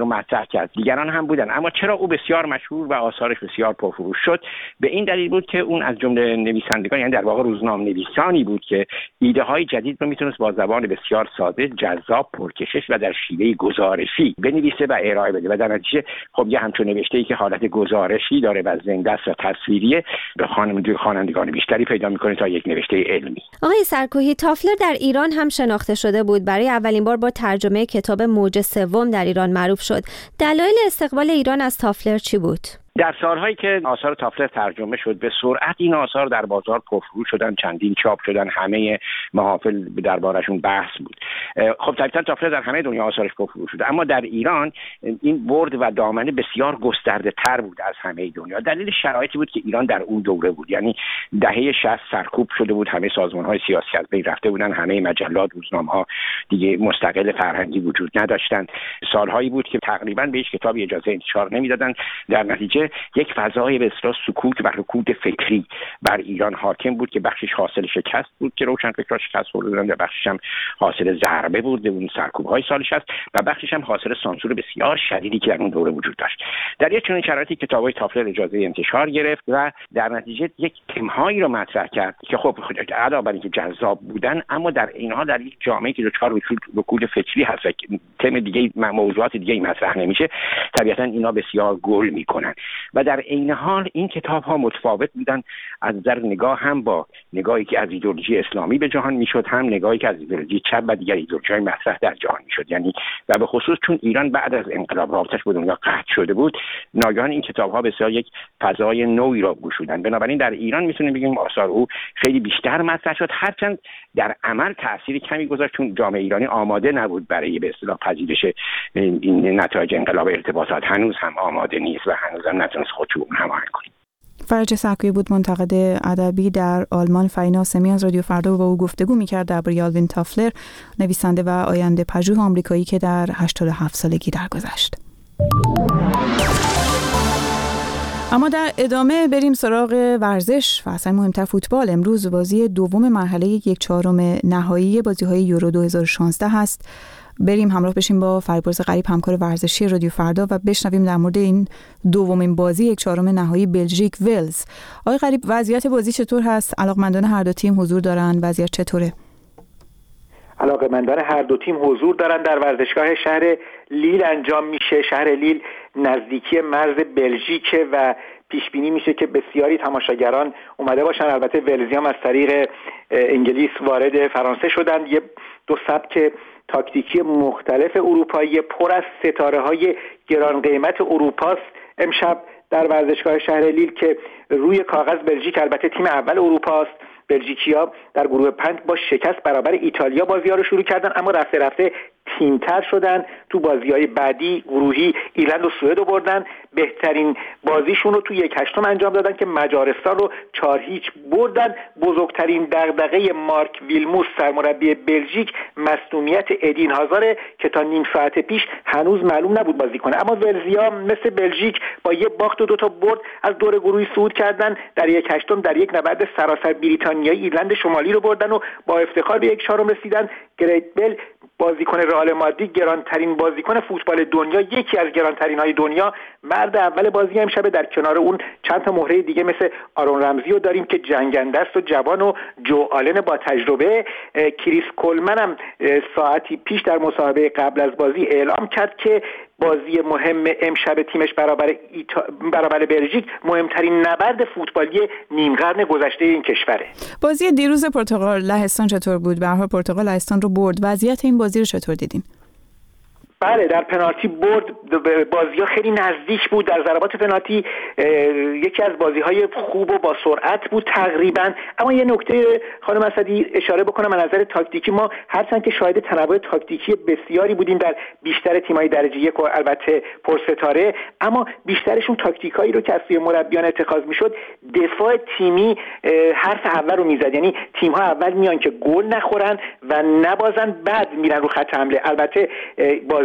رو مطرح کرد. دیگران هم بودن، اما چرا او بسیار مشهور و آثارش بسیار پرفروش شد؟ به این دلیل بود که اون از جمله نویسندگان، یعنی در واقع روزنامه نویسانی بود که ایده های جدید رو میتونست با زبان بسیار ساده، جذاب، پرکشش و در شیوه گزارشی بنویسه و ارائه بده و در نتیجه خب یه همچون نوشته‌ای که حالت گزارشی داره و زنده است و تصویریه به خوانندگان بیشتری پیدا میکنه تا یک نوشته علمی. آقای سرکوهی، تافلر در ایران هم شناخته شده بود. برای اولین بار با ترجمه کتاب موج سوم در ایران معروف شد. دلایل استقبال ایران از تافلر چی بود؟ در سالهایی که آثار تافلر ترجمه شد به سرعت این آثار در بازار پرفروش شدن، چندین چاپ شدن، همه محافل دربارشون بحث بود. خب طبعا تافلر در همه دنیا آثارش پرفروش شده، اما در ایران این برد و دامنه بسیار گسترده تر بود از همه دنیا. دلیل شرایطی بود که ایران در اون دوره بود، یعنی دهه شصت سرکوب شده بود، همه سازمان‌های سیاسی از بین رفته بودن، همه مجلات، روزنامه‌ها دیگه مستقل فرهنگی وجود نداشتند. سالهایی بود که تقریبا به هیچ کتابی اجازه انتشار نمیدادن. در نتیجه یک فضای به اصطلاح سکوت و رکود فکری بر ایران حاکم بود که بخشش حاصل شکست بود که روشنفکران شکست خوردن و بخشش هم حاصل ضربه بود اون سرکوب‌های سال شصت و بخشش هم حاصل سانسور بسیار شدیدی که در اون دوره وجود داشت. در یک چنین شرایطی کتاب‌های تافلر اجازه انتشار گرفت و در نتیجه یک تم‌هایی رو مطرح کرد که خب علاوه بر اینکه جذاب بودن، اما در اینها در یک جامعه‌ای که دچار رکود فکری هست و تم دیگه موضوعات دیگه مطرح نمیشه، طبیعتاً اینا بسیار گل میکنن و در عین حال این کتاب ها متفاوت بودن از نظر نگاه، هم با نگاهی که از ایدئولوژی اسلامی به جهان میشد، هم نگاهی که از ایدئولوژی چپ و دیگر ایدئولوژی‌های مطرح در جهان میشد. یعنی و به خصوص چون ایران بعد از انقلاب رابطش با دنیا قطع شده بود، ناگهان این کتاب ها بسیار یک فضای نوعی را گشودن. بنابراین در ایران میتونیم بگیم آثار او خیلی بیشتر مطرح شد، هرچند در عمل تأثیری کمی گذاشت چون جامعه ایرانی آماده نبود برای به اصطلاح پذیرش این نتایج انقلاب ارتباطات، هنوز هم آماده نیست و هنوز هم نتونست خودشو هماهنگ کنه. فرج سرکویی بود، منتقد ادبی در آلمان. فرینا سمی از رادیو فردا با او گفتگو می‌کرد درباره آلوین تافلر، نویسنده و آینده پژوه آمریکایی که در هشتاد و هفت سالگی درگذشت. اما در ادامه بریم سراغ ورزش و اصلا مهمتر فوتبال. امروز بازی دوم مرحله یک چهارم نهایی بازی‌های یورو دو هزار و شانزده هست. بریم همراه بشیم با فریبرز غریب، همکار ورزشی رادیو فردا، و بشنویم در مورد این دومین بازی یک چهارم نهایی بلژیک ولز. آقای غریب، وضعیت بازی چطور هست؟ علاقمندان هر دو تیم حضور دارن، وضعیت چطوره؟ علاقمندان هر دو تیم حضور دارن. در ورزشگاه شهر لیل انجام میشه. شهر لیل نزدیکی مرز بلژیک و پیش بینی میشه که بسیاری تماشاگران اومده باشن. البته ولزیام از طریق انگلیس وارد فرانسه شدن. یه دو سبک تاکتیکی مختلف اروپایی پر از ستاره های گران قیمت اروپاست امشب در ورزشگاه شهر لیل که روی کاغذ بلژیک البته تیم اول اروپاست. بلژیکیا در گروه پنج با شکست برابر ایتالیا بازی‌ها رو شروع کردن، اما رفته رفته تیم‌تر شدن. تو بازی‌های بعدی گروهی ایرلند و سوئد رو بردن. بهترین بازیشون رو تو یک هشتم انجام دادن که مجارستان رو چهار هیچ بردن. بزرگترین دغدغه مارک ویلموس سرمربی بلژیک مصدومیت ادین هازاره که تا نیم ساعت پیش هنوز معلوم نبود بازی کنه، اما ولزیا مثل بلژیک با یک باخت و دو تا برد از دور گروهی صعود کردن. در یک هشتم در یک نبرد سراسر بریتانیایی ایرلند شمالی رو بردن و با افتخار به یک چهارم رسیدن. گریت بل بازیکن رئال مادرید، گرانترین بازیکن فوتبال دنیا، یکی از گرانترین های دنیا، مرد اول بازی امشب. در کنار اون چند تا مهره دیگه مثل آرون رمزی رو داریم که جنگنده است و جوان، و جو آلن با تجربه. کریس کولمن هم ساعتی پیش در مصاحبه قبل از بازی اعلام کرد که بازی مهم امشب تیمش برابر ایتا... برابر بلژیک مهمترین نبرد فوتبالی نیم قرن گذشته این کشوره. بازی دیروز پرتغال لهستان چطور بود؟ به هر حال پرتغال لهستان رو برد. وضعیت این بازی رو چطور دیدین؟ بله، در پنالتی برد. بازی‌ها خیلی نزدیک بود. در ضربات پنالتی یکی از بازی‌های خوب و با سرعت بود تقریبا. اما یه نکته خانم اسدی اشاره بکنم، از نظر تاکتیکی ما هرچند که شاهد تنوع تاکتیکی بسیاری بودیم در بیشتر تیم‌های درجه یک و البته پرستاره، اما بیشترشون تاکتیکایی رو که از سوی مربیان اتخاذ می‌شد دفاع تیمی حرف اول رو می‌زد. یعنی تیم‌ها اول میان که گل نخورن و نبازن، بعد میرن رو خط حمله. البته بازی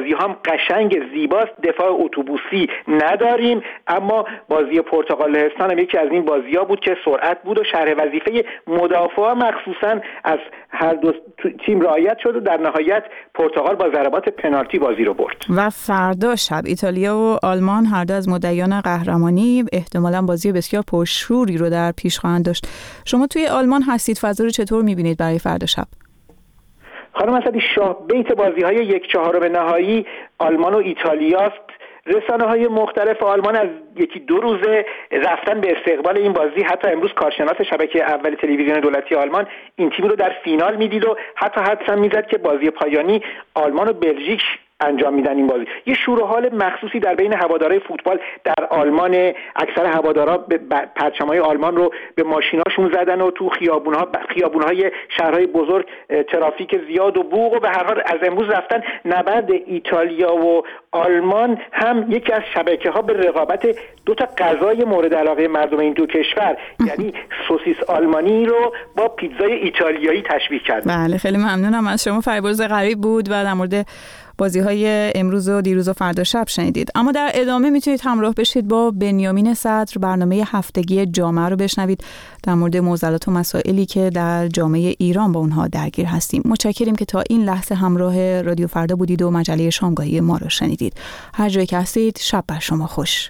بازی هم قشنگ زیباست، دفاع اتوبوسی نداریم، اما بازی پرتغال لهستان هم یکی از این بازی‌ها بود که سرعت بود و شرح وظیفه مدافعا مخصوصاً از هر دو تیم رعایت شد و در نهایت پرتغال با ضربات پنالتی بازی رو برد. و فردا شب ایتالیا و آلمان هر دو از مدعیان قهرمانی احتمالاً بازی بسیار پرشوری رو در پیش خواهند داشت. شما توی آلمان هستید، فضا رو چطور می‌بینید برای فردا شب؟ خانم اسدی، شاه بیت بازی‌های یک چهارم نهایی آلمان و ایتالیاست. رسانه‌های مختلف آلمان از یکی دو روزه رفتن به استقبال این بازی. حتی امروز کارشناس شبکه اول تلویزیون دولتی آلمان این تیم رو در فینال میدید و حتی حدس هم میزد که بازی پایانی آلمان و بلژیک انجام میدن این بازی. یه شور و حال مخصوصی در بین هوادارهای فوتبال در آلمان، اکثر هوادارا پرچم‌های آلمان رو به ماشیناشون زدن و تو خیابون‌ها خیابون‌های شهرهای بزرگ ترافیک زیاد و بوق و به هر حال از امروز رفتن. نبرد ایتالیا و آلمان هم یکی از شبکه‌ها به رقابت دو تا غذای مورد علاقه مردم این دو کشور یعنی سوسیس آلمانی رو با پیتزای ایتالیایی تشبیه کرد. بله، خیلی ممنونم از شما. فریبرز غریب بود و در مورد بازی‌های امروز و دیروز و فردا شب شنیدید. اما در ادامه میتونید همراه بشید با بنیامین صدر، برنامه هفتگی جامعه رو بشنوید در مورد معضلات و مسائلی که در جامعه ایران با اونها درگیر هستیم. متشکریم که تا این لحظه همراه رادیو فردا بودید و مجله شامگاهی ما رو شنیدید. هر جایی که هستید شب بر شما خوش.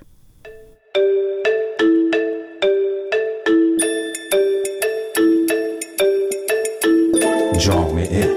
جامعه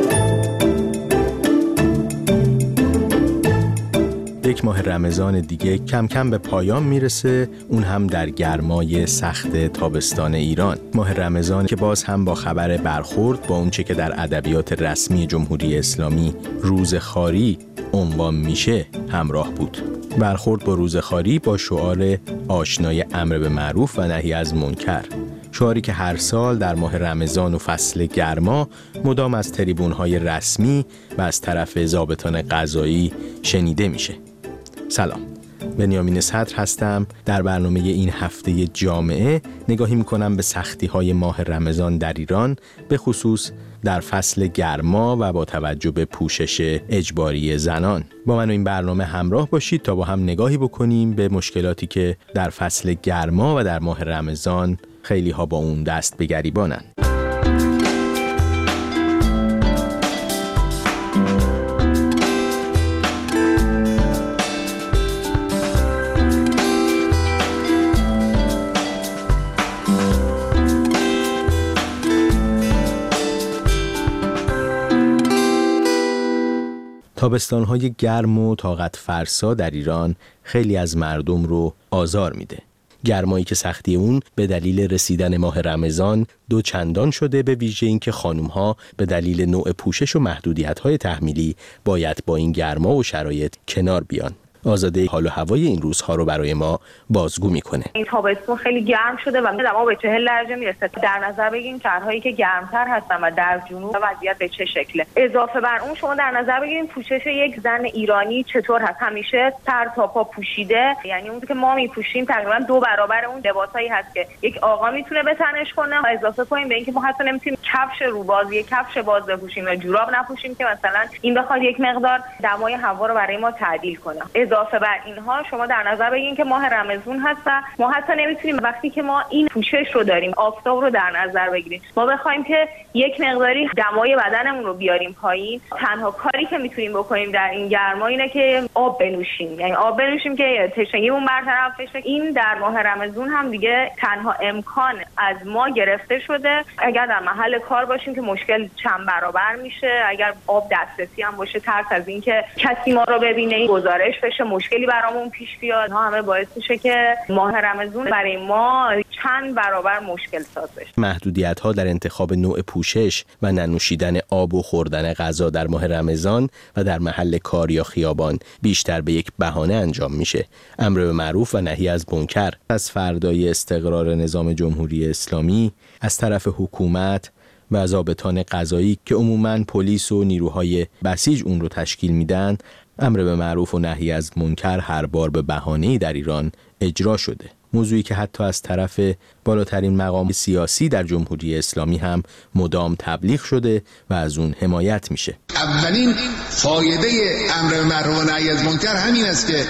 یک ماه رمضان دیگه کم کم به پایان میرسه، اون هم در گرمای سخت تابستان ایران. ماه رمضان که باز هم با خبر برخورد با اونچه که در ادبیات رسمی جمهوری اسلامی روز خاری عنوان میشه همراه بود. برخورد با روز خاری با شعار آشنای امر به معروف و نهی از منکر، شعاری که هر سال در ماه رمضان و فصل گرما مدام از تریبون‌های رسمی و از طرف ضابطان قضایی شنیده میشه. سلام، بنیامین صدر هستم. در برنامه این هفته جامعه نگاهی میکنم به سختی‌های ماه رمضان در ایران، به خصوص در فصل گرما و با توجه به پوشش اجباری زنان. با من این برنامه همراه باشید تا با هم نگاهی بکنیم به مشکلاتی که در فصل گرما و در ماه رمضان خیلی ها با اون دست به گریبانن. تابستان‌های گرم و طاقت فرسا در ایران خیلی از مردم رو آزار میده. گرمایی که سختی اون به دلیل رسیدن ماه رمضان دو چندان شده، به ویژه این که خانم‌ها به دلیل نوع پوشش و محدودیت‌های تحمیلی باید با این گرما و شرایط کنار بیان. آزاده حال و هوای این روزها رو برای ما بازگو میکنه. این تابستون خیلی گرم شده و دما به چهل درجه میرسه. در نظر بگیریم شهرهایی که گرمتر هستن و در جنوب وضعیت به چه شکله. اضافه بر اون شما در نظر بگیریم پوشش یک زن ایرانی چطور هست. همیشه سر تا پا پوشیده، یعنی اون که ما میپوشیم تقریبا دو برابر اون لباسایی هست که یک آقا میتونه به تنش کنه. و اضافه کنیم به اینکه ما حتی نمیتونیم کفش روباز یک کفش باز بپوشیم و جوراب نپوشیم که مثلا این بخواد یک مقدار دمای هوا رو برای ما تعدیل کنه. اضافه بر اینها شما در نظر بگیرید که ماه رمضان هست و ما حتی نمیتونیم وقتی که ما این پوشش رو داریم، آفتاب رو در نظر بگیریم، ما بخوایم که یک مقداری دمای بدنمون رو بیاریم پایین، تنها کاری که میتونیم بکنیم در این گرما اینه که آب بنوشیم. یعنی آب بنوشیم که تشنگیمون برطرف بشه. این در ماه رمضان هم دیگه تنها امکان از ما گرفته شده. اگر در محل کار باشیم که مشکل چند برابر میشه، اگر آب دسترسی هم باشه ترس از این که کسی ما رو ببینه گزارش بشه، مشکلی برامون پیش بیاد، ها همه باعث میشه که ماه رمضان برای ما چند برابر مشکل ساز بشه. محدودیت‌ها در انتخاب نوع پوشش و ننوشیدن آب و خوردن غذا در ماه رمضان و در محل کار یا خیابان بیشتر به یک بهانه انجام میشه. امر به معروف و نهی از منکر از فردای استقرار نظام جمهوری اسلامی از طرف حکومت و ضابطان قضایی که عموماً پلیس و نیروهای بسیج اون رو تشکیل میدن، امر به معروف و نهی از منکر هر بار به بهانه‌ای در ایران اجرا شده. موضوعی که حتی از طرف بالاترین مقام سیاسی در جمهوری اسلامی هم مدام تبلیغ شده و از اون حمایت میشه. اولین فایده امر معروف و نهی از منکر همین است که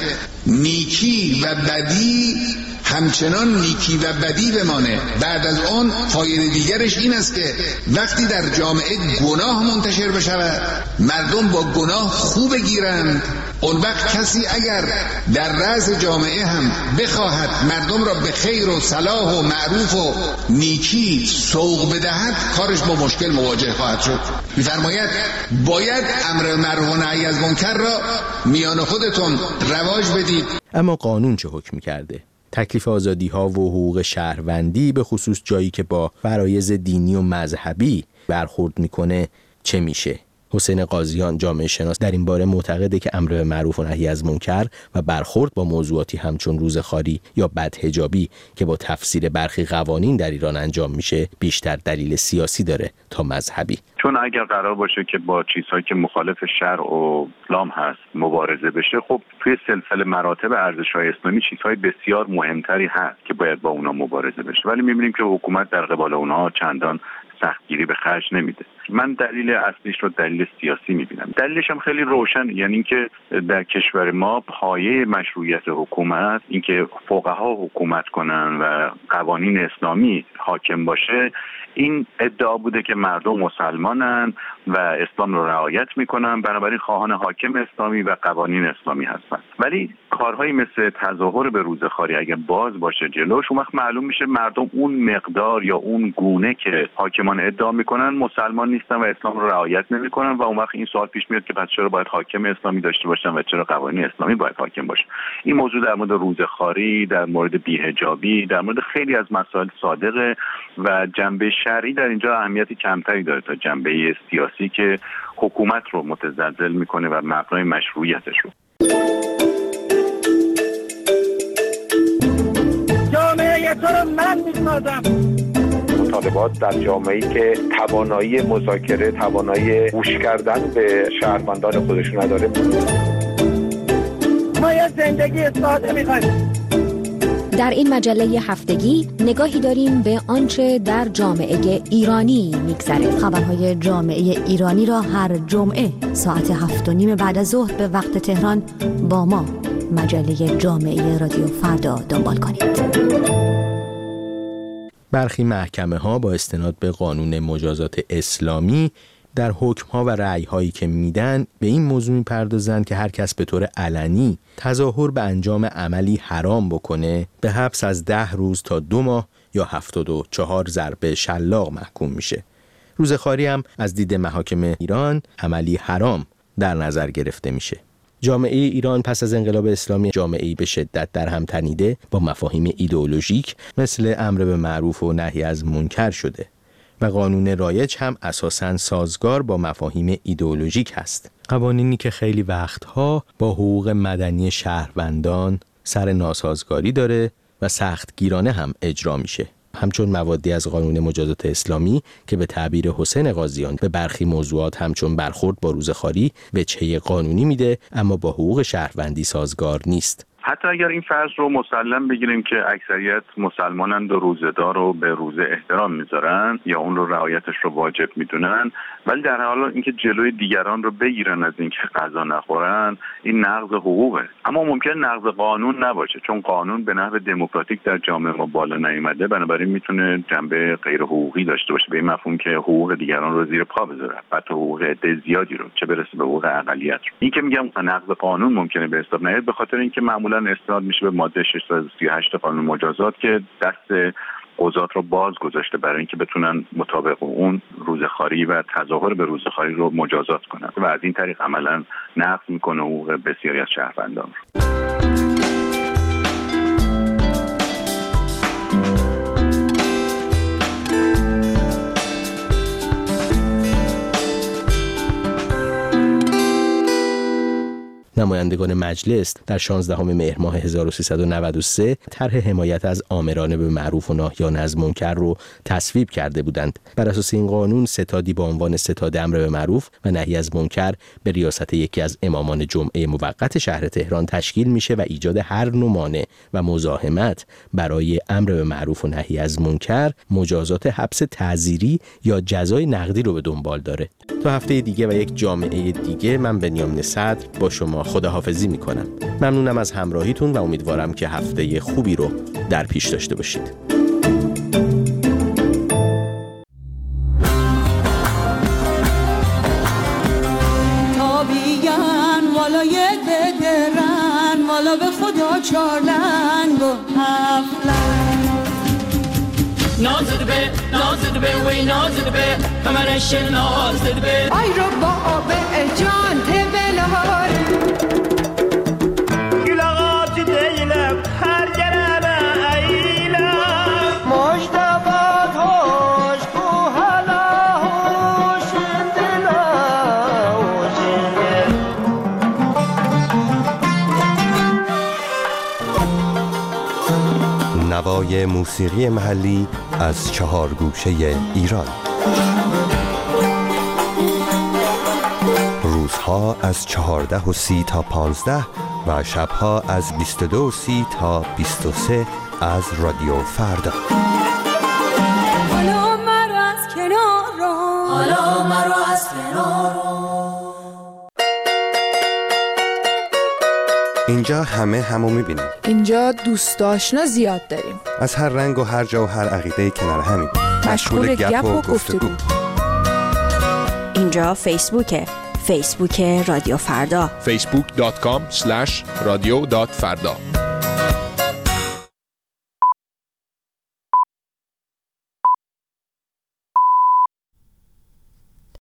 نیکی و بدی همچنان نیکی و بدی بمانه. بعد از آن فایده دیگرش این است که وقتی در جامعه گناه منتشر بشود، مردم با گناه خوب بگیرند، اون وقت کسی اگر در رأس جامعه هم بخواهد مردم را به خیر و صلاح و معروف و نیکی سوق بدهد، کارش با مشکل مواجه خواهد شد. می‌فرماید باید امر معروف و نهی از منکر را میان خودتون رواج بدید. اما قانون چه حکم کرده؟ تکلیف آزادی ها و حقوق شهروندی به خصوص جایی که با فرایض دینی و مذهبی برخورد میکنه چه میشه؟ حسین قاضیان جامعه شناس در این باره معتقده که امر به معروف و نهی از منکر و برخورد با موضوعاتی همچون روزخواری یا بدحجابی که با تفسیر برخی قوانین در ایران انجام میشه بیشتر دلیل سیاسی داره تا مذهبی. چون اگر قرار باشه که با چیزهایی که مخالف شرع و اسلام هست مبارزه بشه، خب توی سلسله مراتب ارزش‌های اسلامی چیزهای بسیار مهمتری هست که باید با اونا مبارزه بشه، ولی می‌بینیم که حکومت در قبال اونها چندان سختگیری به خرج نمیده. من دلیل اصلیش رو دلیل سیاسی میبینم. دلیلش هم خیلی روشن، یعنی اینکه در کشور ما پایه مشروعیت حکومت، اینکه فقها حکومت کنن و قوانین اسلامی حاکم باشه، این ادعا بوده که مردم مسلمانن و اسلام رو رعایت میکنن، بنابراین خواهان حاکم اسلامی و قوانین اسلامی هستن. ولی کارهایی مثل تظاهر به روزخواری اگه باز باشه جلوش، اون وقت معلوم میشه مردم اون مقدار یا اون گونه که حاکمان ادعا میکنن مسلمان نیستن و اسلام رو رعایت نمیکنن و اون وقت این سوال پیش میاد که پس چرا باید حاکم اسلامی داشته باشن و چرا قوانین اسلامی باید حاکم باشه. این موضوع در مورد روزخواری، در مورد بی‌حجابی، در مورد خیلی از مسائل صادقه و جنبه شرعی در اینجا اهمیتی کمتری داره تا جنبه سیاسی که حکومت رو متزلزل میکنه و مبنای مشروعیتش رو. جامعه تو رو من میسازم. مطالبات در جامعه‌ای که توانایی مذاکره، توانایی گوش کردن به شهروندان خودشون نداره. ما یه زندگی ساده می‌خوایم. در این مجله هفتگی نگاهی داریم به آنچه در جامعه ایرانی میگذره. خبرهای جامعه ایرانی را هر جمعه ساعت هفت و نیم بعد از ظهر به وقت تهران با ما مجله جامعه رادیو فردا دنبال کنید. برخی محکمه ها با استناد به قانون مجازات اسلامی در حکم ها و رأی هایی که میدن به این موضوع میپردازند که هر کس به طور علنی تظاهر به انجام عملی حرام بکنه به حبس از ده روز تا دو ماه یا هفتاد و چهار ضربه شلاق محکوم میشه. روزخواری هم از دید محاکم ایران عملی حرام در نظر گرفته میشه. جامعه ایران پس از انقلاب اسلامی جامعه‌ای به شدت در هم تنیده با مفاهیم ایدئولوژیک مثل امر به معروف و نهی از منکر شده و قانون رایج هم اساساً سازگار با مفاهیم ایدئولوژیک هست. قوانینی که خیلی وقتها با حقوق مدنی شهروندان سر ناسازگاری داره و سختگیرانه هم اجرا میشه. همچون موادی از قانون مجازات اسلامی که به تعبیر حسین قاضیان به برخی موضوعات همچون برخورد با روزخواری وجهه قانونی میده اما با حقوق شهروندی سازگار نیست. حتی اگر این فرض رو مسلم بگیریم که اکثریت مسلمانند و روزه‌دار رو به روزه احترام میذارن یا اون رو رعایتش رو واجب میدونن، ولی در حال اینکه جلوی دیگران رو بگیرن از اینکه غذا نخورن، این نقض حقوقه. اما ممکن نقض قانون نباشه، چون قانون به نحو دموکراتیک در جامعه ما بالا نیامده، بنابراین میتونه جنبه غیر حقوقی داشته باشه، به این مفهوم که حقوق دیگران رو زیر پا بذاره، حتی حقوق عده زیادی رو، چه برسه به حقوق اقلیت رو. این که میگم نقض قانون ممکنه به حساب نیاد به خاطر اینکه معمولا استناد میشه به ماده ششصد و سی و هشت قانون مجازات که دست قضات رو باز گذاشته برای اینکه بتونن مطابق اون روزخواری و تظاهر به روزخواری رو مجازات کنن و از این طریق عملا نقض میکنه حقوق بسیاری از شهروندان رو. نمایندگان مجلس در شانزدهم مهر ماه هزار و سیصد و نود و سه طرح حمایت از آمرانه به معروف و ناهیان از منکر رو تصویب کرده بودند. بر اساس این قانون ستادی با عنوان ستاد امر به معروف و نهی از منکر به ریاست یکی از امامان جمعه موقت شهر تهران تشکیل میشه و ایجاد هر نوع مانع و مزاحمت برای امر به معروف و نهی از منکر مجازات حبس تعزیری یا جزای نقدی رو به دنبال داره. تا هفته دیگه و یک جامعه دیگه، من بنیامین صدر با شما خداحافظی میکنم. ممنونم از همراهیتون و امیدوارم که هفته خوبی رو در پیش داشته باشید. والا به خدا چار لنگ و هفت لنگ نازد به نازد به وی نازد به کمرش نازد به آی رو با آب جان تبلار گلاغات دیلم هر گرانه ایلم مجتبات هوش کو حالا هوش دلا نوای موسیقی محلی از چهار گوشه ایران. روزها از چهارده و سی تا پانزده و شبها از بیست و دو و سی تا بیست و سه از رادیو فردا. حالا مرا از کنار رو حالا مرا از کنار رو. اینجا همه همو میبینیم. اینجا دوست آشنا زیاد داریم. از هر رنگ و هر جا و هر عقیده کنار همیم. مشغول گپ و گفتگو. اینجا فیسبوکه. فیسبوک رادیو فردا. فیسبوک دات کام اسلش رادیو دات فردا.